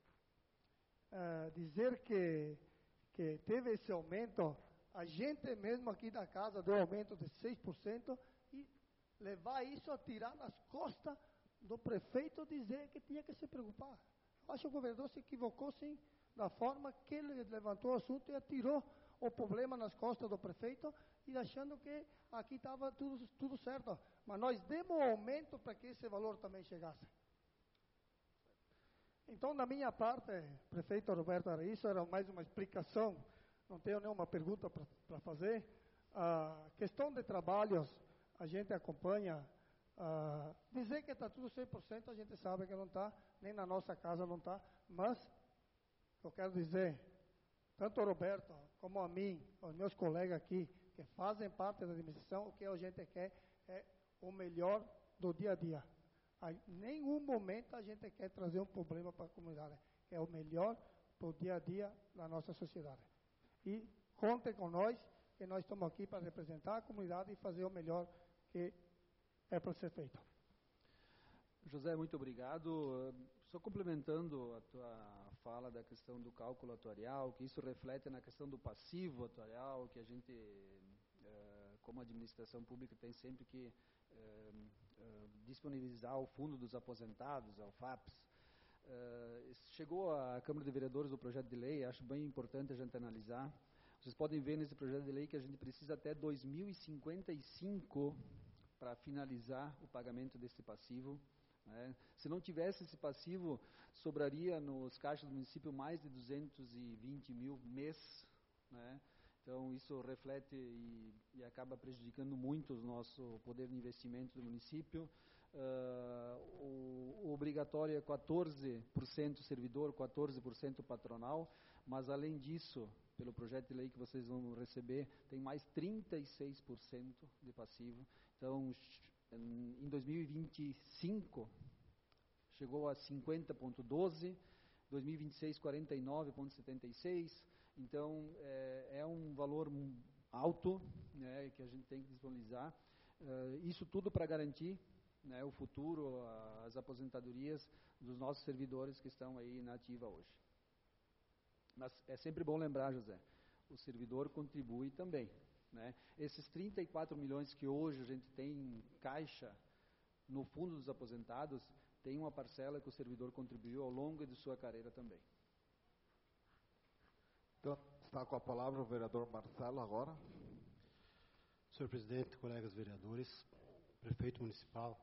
a dizer que, que teve esse aumento. A gente mesmo aqui da casa deu aumento de seis por cento e levar isso a tirar nas costas do prefeito, dizer que tinha que se preocupar. Eu acho que o governador se equivocou, sim, da forma que ele levantou o assunto e atirou o problema nas costas do prefeito e achando que aqui estava tudo, tudo certo. Mas nós demos aumento para que esse valor também chegasse. Então, da minha parte, prefeito Roberto, era isso, era mais uma explicação, não tenho nenhuma pergunta para fazer. A questão de trabalhos, a gente acompanha. Uh, dizer que está tudo cem por cento, a gente sabe que não está, nem na nossa casa não está, mas eu quero dizer, tanto o Roberto como a mim, os meus colegas aqui, que fazem parte da administração, o que a gente quer é o melhor do dia a dia. Em nenhum momento a gente quer trazer um problema para a comunidade, é o melhor do dia a dia da nossa sociedade. E contem com nós, que nós estamos aqui para representar a comunidade e fazer o melhor que é para ser feito. José, muito obrigado. Só complementando a tua fala da questão do cálculo atuarial, que isso reflete na questão do passivo atuarial, que a gente, como administração pública, tem sempre que disponibilizar o Fundo dos Aposentados, ao FAPES. Chegou à Câmara de Vereadores o projeto de lei, acho bem importante a gente analisar. Vocês podem ver nesse projeto de lei que a gente precisa até dois mil e cinquenta e cinco para finalizar o pagamento desse passivo. Né? Se não tivesse esse passivo, sobraria nos caixas do município mais de duzentos e vinte mil mês. Né? Então, isso reflete e, e acaba prejudicando muito o nosso poder de investimento do município. Uh, o, o obrigatório é quatorze por cento servidor, quatorze por cento patronal, mas além disso, pelo projeto de lei que vocês vão receber, tem mais trinta e seis por cento de passivo. Então, em dois mil e vinte e cinco, chegou a cinquenta vírgula doze, dois mil e vinte e seis, quarenta e nove vírgula setenta e seis. Então, é, é um valor alto, né, que a gente tem que disponibilizar. Uh, isso tudo para garantir, né, o futuro, as aposentadorias dos nossos servidores que estão aí na ativa hoje. Mas é sempre bom lembrar, José, o servidor contribui também. Né? Esses trinta e quatro milhões que hoje a gente tem em caixa no Fundo dos Aposentados, tem uma parcela que o servidor contribuiu ao longo de sua carreira também. Então, está com a palavra o vereador Marcelo agora. Senhor presidente, colegas vereadores, prefeito municipal,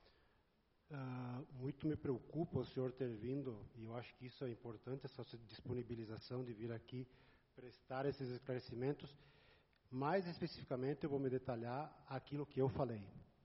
uh, muito me preocupa o senhor ter vindo, e eu acho que isso é importante, essa disponibilização de vir aqui prestar esses esclarecimentos. Mais especificamente, eu vou me detalhar aquilo que eu falei.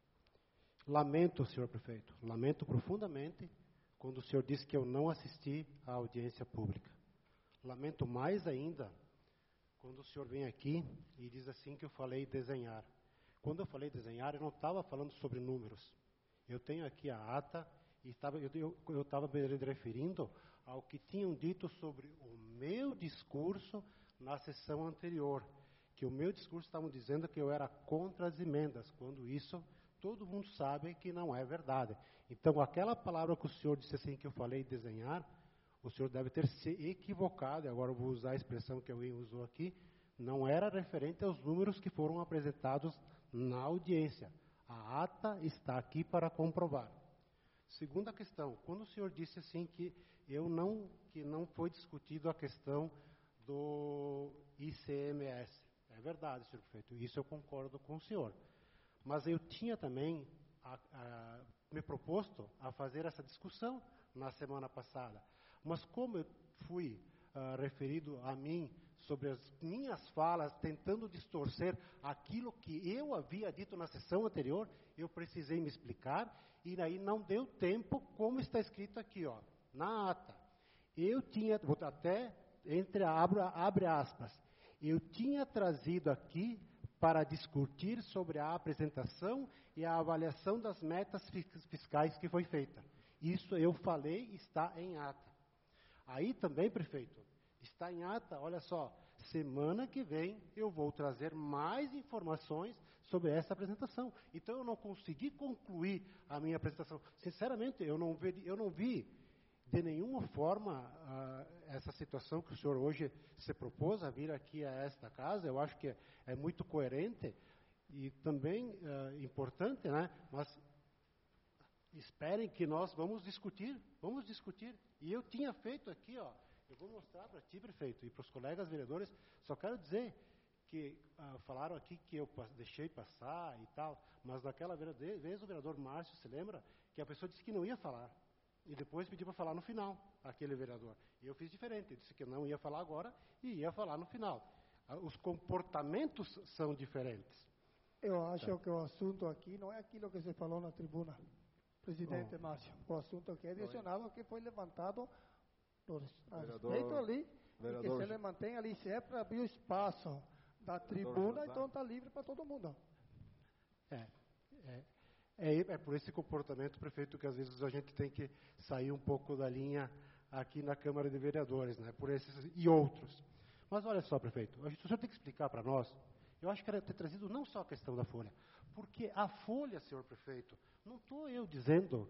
Lamento, senhor prefeito, lamento profundamente quando o senhor disse que eu não assisti à audiência pública. Lamento mais ainda quando o senhor vem aqui e diz assim que eu falei desenhar. Quando eu falei desenhar, eu não estava falando sobre números. Eu tenho aqui a ata e estava, eu estava me referindo ao que tinham dito sobre o meu discurso na sessão anterior. Que o meu discurso estavam dizendo que eu era contra as emendas, quando isso todo mundo sabe que não é verdade. Então, aquela palavra que o senhor disse assim, que eu falei desenhar, o senhor deve ter se equivocado, e agora eu vou usar a expressão que alguém usou aqui, não era referente aos números que foram apresentados na audiência. A ata está aqui para comprovar. Segunda questão, quando o senhor disse assim que, eu não, que não foi discutido a questão do I C M S, é verdade, senhor prefeito, isso eu concordo com o senhor. Mas eu tinha também a, a, me proposto a fazer essa discussão na semana passada. Mas como eu fui uh, referido a mim sobre as minhas falas, tentando distorcer aquilo que eu havia dito na sessão anterior, eu precisei me explicar, e aí não deu tempo, como está escrito aqui, ó, na ata. Eu tinha, vou até, entre abre, abre aspas, eu tinha trazido aqui para discutir sobre a apresentação e a avaliação das metas fiscais que foi feita. Isso eu falei, está em ata. Aí também, prefeito, está em ata, olha só, semana que vem eu vou trazer mais informações sobre essa apresentação. Então eu não consegui concluir a minha apresentação. Sinceramente, eu não vi, eu não vi de nenhuma forma uh, essa situação que o senhor hoje se propôs a vir aqui a esta casa. Eu acho que é, é muito coerente e também uh, importante, né? Mas esperem que nós vamos discutir, vamos discutir. E eu tinha feito aqui, ó, eu vou mostrar para ti, prefeito, e para os colegas vereadores, só quero dizer que ah, falaram aqui que eu deixei passar e tal, mas naquela vez o vereador Márcio, se lembra, que a pessoa disse que não ia falar, e depois pediu para falar no final, aquele vereador. E eu fiz diferente, eu disse que eu não ia falar agora e ia falar no final. Ah, os comportamentos são diferentes. Eu acho Tá. que o assunto aqui não é aquilo que se falou na tribuna, presidente Oh. Márcio. O assunto aqui é adicionado ao que foi levantado a Vereador- respeito ali, e que vereador se Ju- ele mantém ali, se é para abrir o espaço da tribuna, então está livre para todo mundo. É, é, é, é por esse comportamento, prefeito, que às vezes a gente tem que sair um pouco da linha aqui na Câmara de Vereadores, né, por esses e outros. Mas olha só, prefeito, o senhor tem que explicar para nós, eu acho que era ter trazido não só a questão da folha, porque a folha, senhor prefeito, não estou eu dizendo,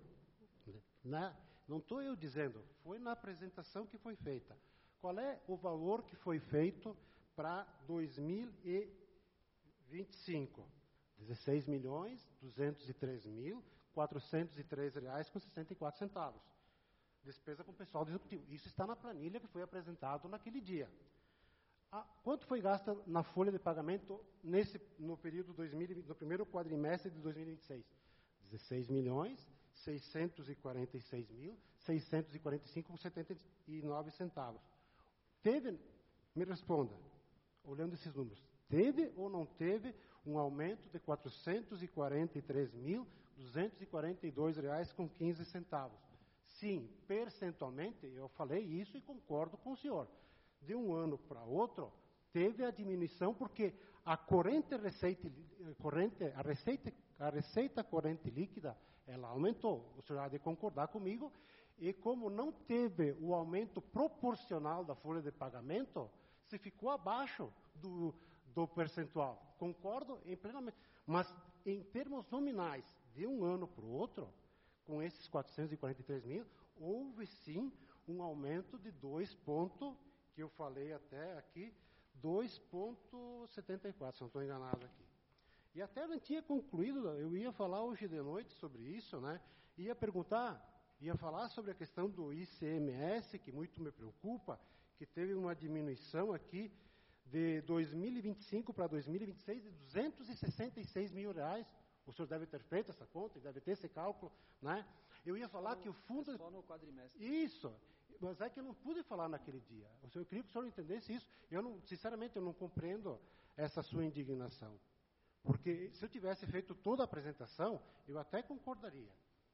né, não estou eu dizendo, foi na apresentação que foi feita. Qual é o valor que foi feito para dois mil e vinte e cinco? dezesseis milhões, duzentos e três mil, quatrocentos e três reais com sessenta e quatro centavos. Despesa com o pessoal do executivo. Isso está na planilha que foi apresentado naquele dia. Ah, quanto foi gasto na folha de pagamento nesse, no período dois mil e vinte, no primeiro quadrimestre de dois mil e vinte e seis? dezesseis milhões, seiscentos e quarenta e seis mil, seiscentos e quarenta e cinco com setenta e nove centavos. Teve, me responda, olhando esses números, teve ou não teve um aumento de quatrocentos e quarenta e três mil, duzentos e quarenta e dois reais com quinze centavos? Sim, percentualmente, eu falei isso e concordo com o senhor. De um ano para outro, teve a diminuição porque a corrente receita, corrente, a receita, a receita corrente líquida, ela aumentou. O senhor há de concordar comigo. E como não teve o aumento proporcional da folha de pagamento, se ficou abaixo do, do percentual. Concordo em plenamente. Mas, em termos nominais, de um ano para o outro, com esses quatrocentos e quarenta e três mil, houve sim um aumento de dois pontos, que eu falei até aqui, dois vírgula setenta e quatro, se não estou enganado aqui. E até não tinha concluído, eu ia falar hoje de noite sobre isso, né? Ia perguntar, ia falar sobre a questão do I C M S, que muito me preocupa, que teve uma diminuição aqui de dois mil e vinte e cinco para dois mil e vinte e seis de duzentos e sessenta e seis mil reais. O senhor deve ter feito essa conta, deve ter esse cálculo, né? Eu ia falar só no, que o fundo... É só no quadrimestre. Isso, mas é que eu não pude falar naquele dia. Eu queria que o senhor entendesse isso. Eu, não, sinceramente, eu não compreendo essa sua indignação. Porque se eu tivesse feito toda a apresentação, eu até concordaria.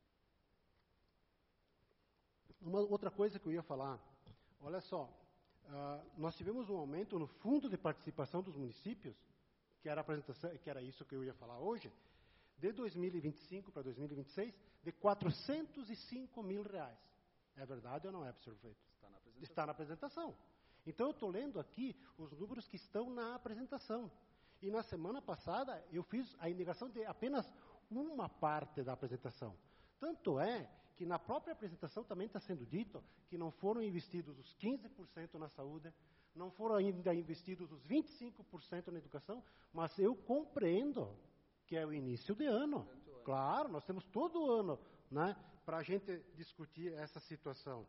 Uma outra coisa que eu ia falar, olha só, uh, nós tivemos um aumento no fundo de participação dos municípios, que era, a apresentação, que era isso que eu ia falar hoje, de dois mil e vinte e cinco para dois mil e vinte e seis, de quatrocentos e cinco mil reais. É verdade ou não é, professor Feito? Está na apresentação. Está na apresentação. Então, eu estou lendo aqui os números que estão na apresentação. E na semana passada, eu fiz a indicação de apenas uma parte da apresentação. Tanto é que na própria apresentação também está sendo dito que não foram investidos os quinze por cento na saúde, não foram ainda investidos os vinte e cinco por cento na educação, mas eu compreendo que é o início de ano. Claro, nós temos todo o ano, né, para a gente discutir essa situação.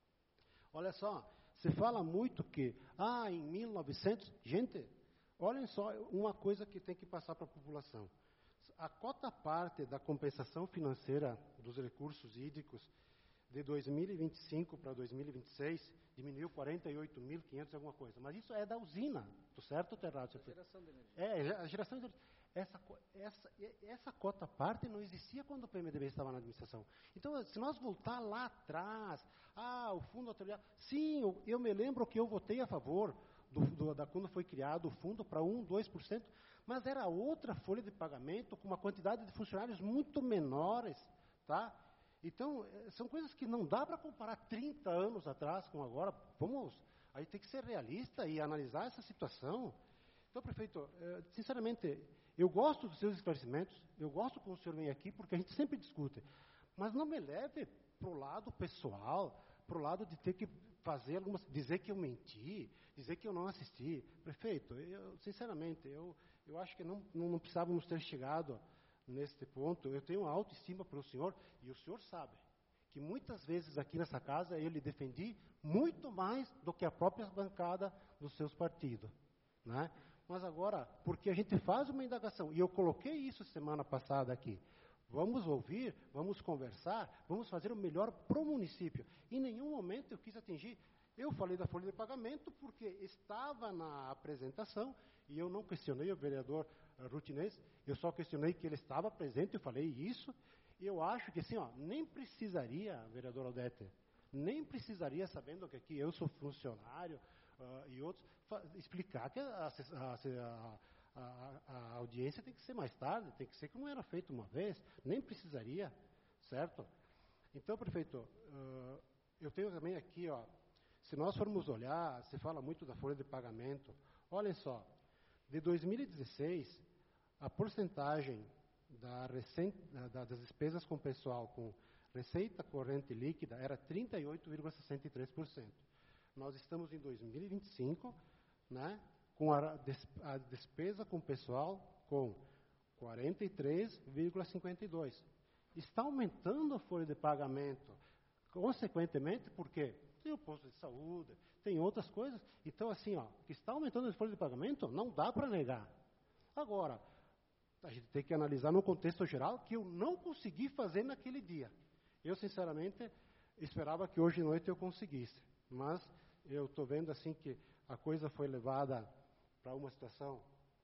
Olha só, se fala muito que, ah, em mil e novecentos... Gente, olhem só uma coisa que tem que passar para a população. A cota parte da compensação financeira dos recursos hídricos de dois mil e vinte e cinco para dois mil e vinte e seis diminuiu quarenta e oito mil e quinhentos alguma coisa. Mas isso é da usina, tô certo ou tô errado? A geração de energia. É, a geração de energia. Essa, essa, essa cota parte não existia quando o P M D B estava na administração. Então, se nós voltar lá atrás, ah, o fundo atuarial, sim, eu, eu me lembro que eu votei a favor do, do, da quando foi criado o fundo para um, dois por cento, mas era outra folha de pagamento com uma quantidade de funcionários muito menores, tá? Então, são coisas que não dá para comparar trinta anos atrás com agora. Vamos, aí tem que ser realista e analisar essa situação. Então, prefeito, sinceramente, eu gosto dos seus esclarecimentos, eu gosto quando o senhor vem aqui, porque a gente sempre discute, mas não me leve para o lado pessoal, para o lado de ter que fazer algumas, dizer que eu menti, dizer que eu não assisti. Prefeito, eu, sinceramente, eu, eu acho que não, não, não precisávamos ter chegado neste ponto. Eu tenho uma autoestima pelo senhor, e o senhor sabe que muitas vezes aqui nessa casa eu lhe defendi muito mais do que a própria bancada dos seus partidos, né? Mas agora, porque a gente faz uma indagação, e eu coloquei isso semana passada aqui, vamos ouvir, vamos conversar, vamos fazer o melhor para o município. Em nenhum momento eu quis atingir. Eu falei da folha de pagamento porque estava na apresentação e eu não questionei o vereador uh, Rutinês, eu só questionei que ele estava presente, eu falei isso. E eu acho que assim, ó, nem precisaria, vereador Odete, nem precisaria, sabendo que aqui eu sou funcionário uh, e outros, explicar que a, a, a, a, a audiência tem que ser mais tarde, tem que ser como era feito uma vez, nem precisaria, certo? Então, prefeito, uh, eu tenho também aqui, ó, se nós formos olhar, se fala muito da folha de pagamento, olhem só, de dois mil e dezesseis, a porcentagem da recém, da, das despesas com pessoal com receita corrente líquida era trinta e oito vírgula sessenta e três por cento. Nós estamos em dois mil e vinte e cinco, né, com a, a despesa com pessoal com quarenta e três vírgula cinquenta e dois por cento. Está aumentando a folha de pagamento, consequentemente, porque tem o posto de saúde, tem outras coisas. Então, assim, ó, que está aumentando a folha de pagamento, não dá para negar. Agora, a gente tem que analisar no contexto geral que eu não consegui fazer naquele dia. Eu, sinceramente, esperava que hoje à noite eu conseguisse. Mas eu estou vendo, assim, que a coisa foi levada para uma situação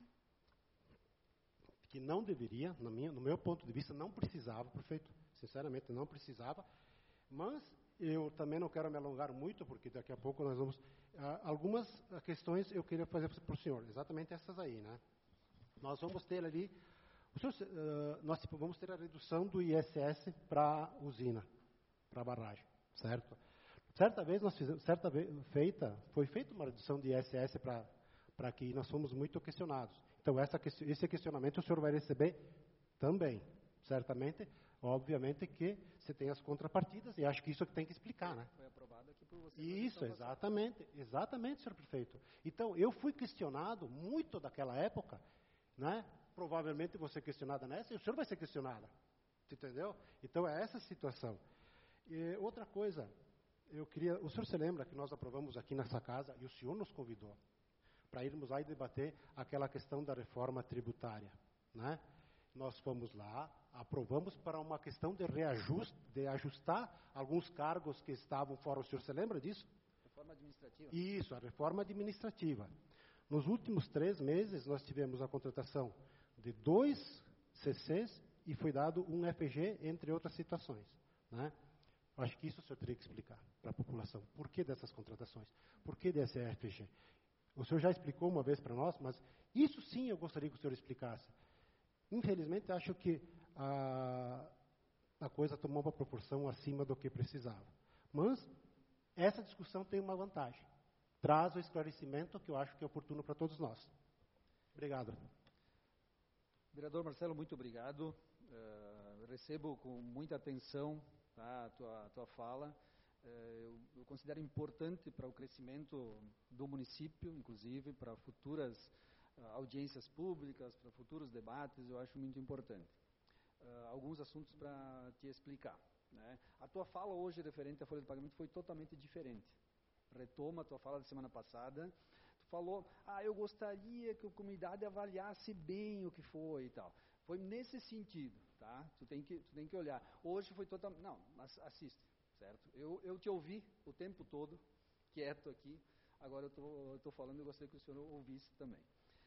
que não deveria, no, minha, no meu ponto de vista, não precisava, prefeito. Sinceramente, não precisava. Mas eu também não quero me alongar muito, porque daqui a pouco nós vamos... Ah, algumas questões eu queria fazer para o senhor, exatamente essas aí, né? Nós vamos ter ali... O senhor, uh, nós vamos ter a redução do I S S para a usina, para a barragem, certo? Certa vez, nós fizemos, certa vez feita, foi feita uma redução de I S S para para que nós fomos muito questionados. Então, essa, esse questionamento o senhor vai receber também, certamente. Obviamente que você tem as contrapartidas, e acho que isso é que tem que explicar, né? Foi aprovado aqui por você. Isso, exatamente, exatamente, senhor prefeito. Então, eu fui questionado muito daquela época, né? Provavelmente vou ser questionada nessa, e o senhor vai ser questionada, entendeu? Então, é essa a situação. E outra coisa, eu queria, o senhor se lembra que nós aprovamos aqui nessa casa, e o senhor nos convidou, para irmos lá e debater aquela questão da reforma tributária, né? Nós fomos lá, aprovamos para uma questão de reajuste, de ajustar alguns cargos que estavam fora. O senhor se lembra disso? Reforma administrativa. Isso, a reforma administrativa. Nos últimos três meses, nós tivemos a contratação de dois C Cs e foi dado um F G, entre outras situações, né? Acho que isso o senhor teria que explicar para a população. Por que dessas contratações? Por que desse F G? O senhor já explicou uma vez para nós, mas isso sim eu gostaria que o senhor explicasse. Infelizmente, acho que a, a coisa tomou uma proporção acima do que precisava. Mas essa discussão tem uma vantagem. Traz o esclarecimento que eu acho que é oportuno para todos nós. Obrigado. Vereador Marcelo, muito obrigado. Uh, recebo com muita atenção, tá, a tua, a tua fala. Uh, eu, eu considero importante para o crescimento do município, inclusive, para futuras uh, audiências públicas, para futuros debates, eu acho muito importante. Uh, alguns assuntos para te explicar, né? A tua fala hoje referente à folha de pagamento foi totalmente diferente. Retoma a tua fala da semana passada. Tu falou, ah, eu gostaria que a comunidade avaliasse bem o que foi e tal. Foi nesse sentido, tá? Tu tem que, tu tem que olhar. Hoje foi totalmente... Não, mas assiste, certo? Eu, eu te ouvi o tempo todo, quieto aqui. Agora eu tô, eu tô falando e eu gostaria que o senhor ouvisse também.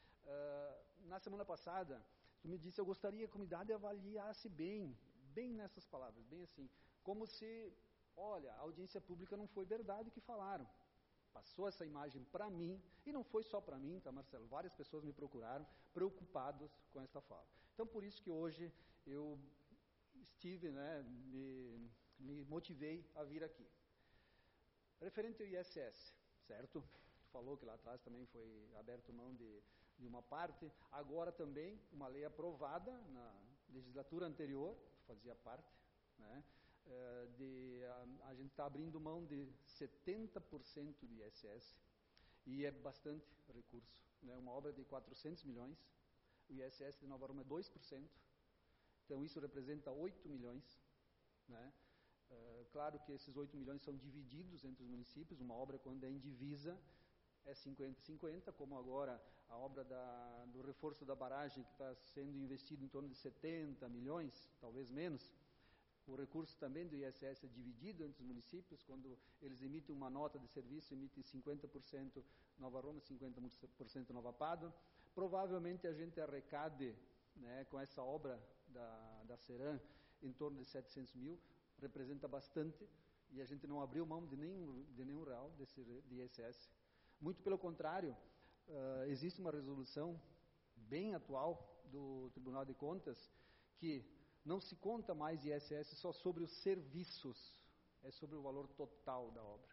Uh, na semana passada, tu me disse, eu gostaria que a comunidade avaliasse bem, bem nessas palavras, bem assim, como se, olha, a audiência pública não foi verdade o que falaram. Passou essa imagem para mim, e não foi só para mim, tá, Marcelo? Várias pessoas me procuraram, preocupados com essa fala. Então, por isso que hoje eu estive, né, me, me motivei a vir aqui. Referente ao I S S, certo? Tu falou que lá atrás também foi aberto mão de, de uma parte. Agora também, uma lei aprovada na legislatura anterior, tu fazia parte, né? Uh, de, a, a gente está abrindo mão de setenta por cento de I S S, e é bastante recurso, né? Uma obra de quatrocentos milhões, o I S S de Nova Aruma é dois por cento, então isso representa oito milhões, né? Uh, claro que esses oito milhões são divididos entre os municípios, uma obra quando é em divisa é cinquenta a cinquenta, como agora a obra da, do reforço da barragem, que está sendo investido em torno de setenta milhões, talvez menos. O recurso também do I S S é dividido entre os municípios, quando eles emitem uma nota de serviço, emitem cinquenta por cento Nova Roma, cinquenta por cento Nova Pádua. Provavelmente a gente arrecade, né, com essa obra da, da Ceram, em torno de setecentos mil, representa bastante, e a gente não abriu mão de nenhum, de nenhum real desse de I S S. Muito pelo contrário, uh, existe uma resolução bem atual do Tribunal de Contas que não se conta mais I S S só sobre os serviços, é sobre o valor total da obra.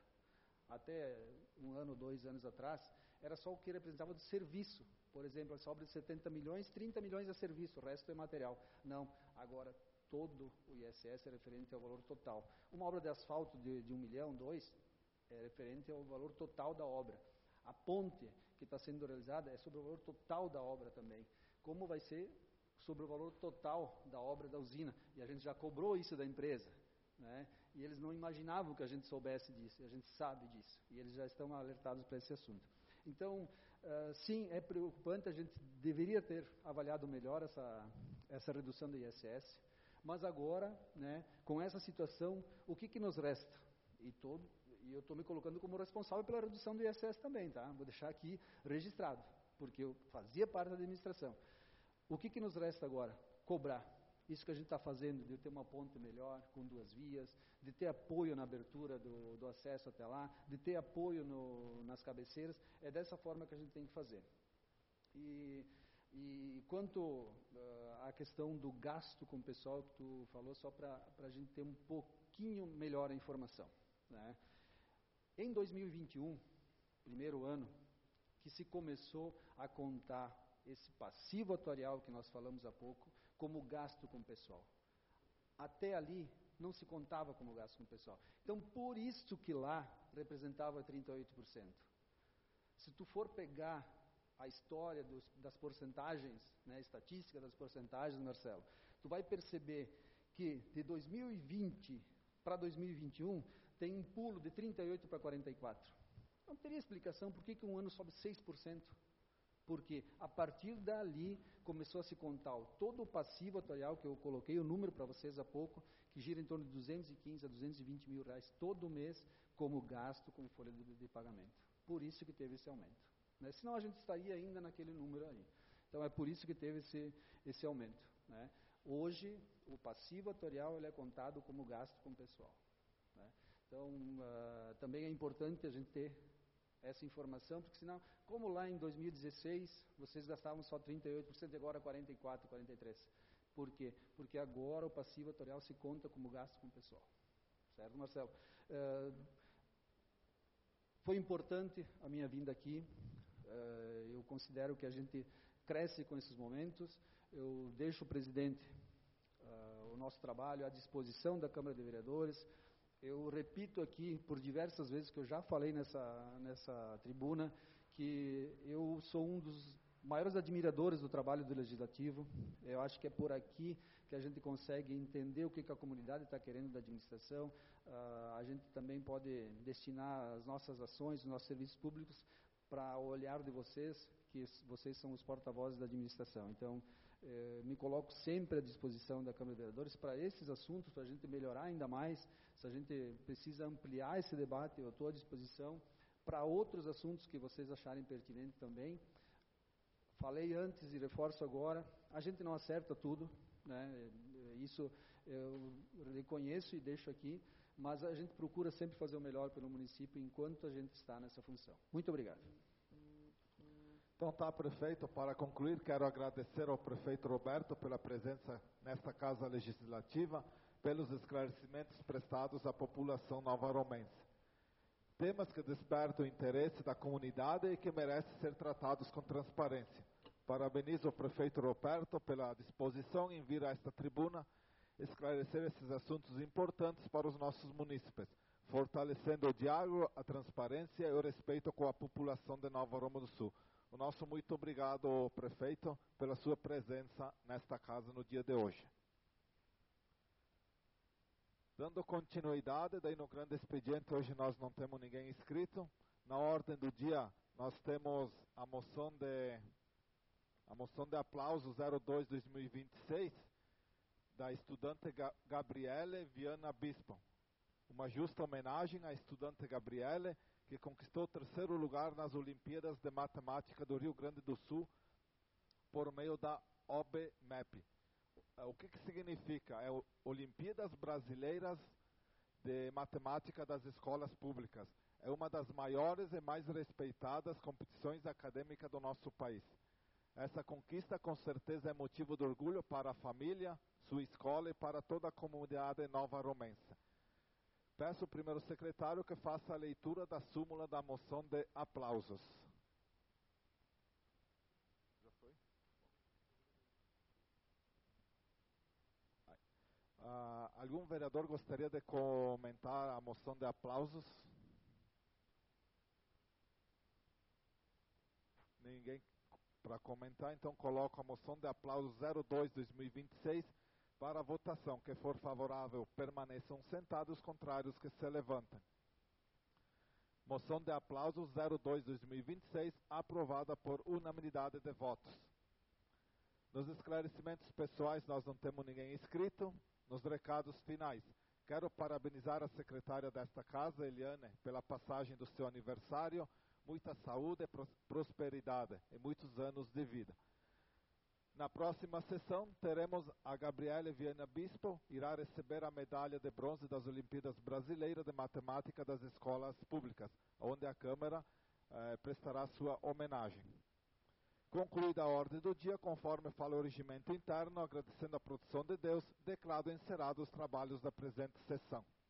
Até um ano, dois anos atrás, era só o que representava do serviço. Por exemplo, essa obra de setenta milhões, trinta milhões é serviço, o resto é material. Não, agora todo o I S S é referente ao valor total. Uma obra de asfalto de, de um milhão, dois, é referente ao valor total da obra. A ponte que está sendo realizada é sobre o valor total da obra também. Como vai ser sobre o valor total da obra da usina? E a gente já cobrou isso da empresa, né? E eles não imaginavam que a gente soubesse disso, e a gente sabe disso. E eles já estão alertados para esse assunto. Então, uh, sim, é preocupante, a gente deveria ter avaliado melhor essa, essa redução do I S S, mas agora, né, com essa situação, o que, que nos resta? E todo... E eu estou me colocando como responsável pela redução do I S S também, tá? Vou deixar aqui registrado, porque eu fazia parte da administração. O que, que nos resta agora? Cobrar. Isso que a gente está fazendo, de ter uma ponte melhor, com duas vias, de ter apoio na abertura do, do acesso até lá, de ter apoio no, nas cabeceiras, é dessa forma que a gente tem que fazer. E, e quanto uh, à questão do gasto com o pessoal que tu falou, só para a gente ter um pouquinho melhor a informação, né? Em dois mil e vinte e um, primeiro ano, que se começou a contar esse passivo atuarial que nós falamos há pouco, como gasto com o pessoal. Até ali, não se contava como gasto com o pessoal. Então, por isso que lá representava trinta e oito por cento. Se tu for pegar a história dos, das porcentagens, né, a estatística das porcentagens, Marcelo, tu vai perceber que de dois mil e vinte para dois mil e vinte e um, tem um pulo de trinta e oito para quarenta e quatro. Não teria explicação por que, que um ano sobe seis por cento. Porque a partir dali começou a se contar o, todo o passivo atuarial, que eu coloquei o número para vocês há pouco, que gira em torno de duzentos e quinze a duzentos e vinte mil reais todo mês como gasto, como folha de, de pagamento. Por isso que teve esse aumento, né? Senão a gente estaria ainda naquele número aí. Então é por isso que teve esse, esse aumento, né? Hoje, o passivo atuarial ele é contado como gasto com o pessoal, né? Então, uh, também é importante a gente ter essa informação, porque senão, como lá em dois mil e dezesseis, vocês gastavam só trinta e oito por cento, e agora quarenta e quatro por cento, quarenta e três por cento. Por quê? Porque agora o passivo atuarial se conta como gasto com o pessoal. Certo, Marcelo? Uh, foi importante a minha vinda aqui, uh, eu considero que a gente cresce com esses momentos, eu deixo o presidente, uh, o nosso trabalho à disposição da Câmara de Vereadores. Eu repito aqui por diversas vezes que eu já falei nessa, nessa tribuna, que eu sou um dos maiores admiradores do trabalho do Legislativo. Eu acho que é por aqui que a gente consegue entender o que, que a comunidade está querendo da administração. Uh, a gente também pode destinar as nossas ações, os nossos serviços públicos para o olhar de vocês, que vocês são os porta-vozes da administração. Então, eh, me coloco sempre à disposição da Câmara de Vereadores para esses assuntos, para a gente melhorar ainda mais. Se a gente precisa ampliar esse debate, eu estou à disposição para outros assuntos que vocês acharem pertinentes também. Falei antes e reforço agora, a gente não acerta tudo, né? Isso eu reconheço e deixo aqui, mas a gente procura sempre fazer o melhor pelo município enquanto a gente está nessa função. Muito obrigado. Então tá, prefeito, para concluir, quero agradecer ao prefeito Roberto pela presença nesta Casa Legislativa, pelos esclarecimentos prestados à população nova-romense. Temas que despertam o interesse da comunidade e que merecem ser tratados com transparência. Parabenizo o prefeito Roberto pela disposição em vir a esta tribuna esclarecer esses assuntos importantes para os nossos munícipes, fortalecendo o diálogo, a transparência e o respeito com a população de Nova Roma do Sul. O nosso muito obrigado, prefeito, pela sua presença nesta casa no dia de hoje. Dando continuidade, daí no grande expediente, hoje nós não temos ninguém inscrito. Na ordem do dia, nós temos a moção de, a moção de aplauso zero dois barra dois mil e vinte e seis, da estudante Ga Gabriele Viana Bispo. Uma justa homenagem à estudante Gabriele, que conquistou o terceiro lugar nas Olimpíadas de Matemática do Rio Grande do Sul, por meio da O B M E P. O que, que significa? É o Olimpíadas Brasileiras de Matemática das Escolas Públicas. É uma das maiores e mais respeitadas competições acadêmicas do nosso país. Essa conquista com certeza é motivo de orgulho para a família, sua escola e para toda a comunidade nova romense. Peço ao primeiro secretário que faça a leitura da súmula da moção de aplausos. Já foi? Ah, algum vereador gostaria de comentar a moção de aplausos? Ninguém para comentar, então coloco a moção de aplausos zero dois barra dois mil e vinte e seis para a votação. Quem for favorável, permaneçam sentados, contrários que se levantem. Moção de aplausos zero dois barra dois mil e vinte e seis, aprovada por unanimidade de votos. Nos esclarecimentos pessoais, nós não temos ninguém inscrito. Nos recados finais, quero parabenizar a secretária desta casa, Eliane, pela passagem do seu aniversário. Muita saúde, prosperidade e muitos anos de vida. Na próxima sessão, teremos a Gabriele Viana Bispo, irá receber a medalha de bronze das Olimpíadas Brasileiras de Matemática das Escolas Públicas, onde a Câmara eh, prestará sua homenagem. Concluída a ordem do dia, conforme fala o regimento interno, agradecendo a produção de Deus, declaro encerrados os trabalhos da presente sessão.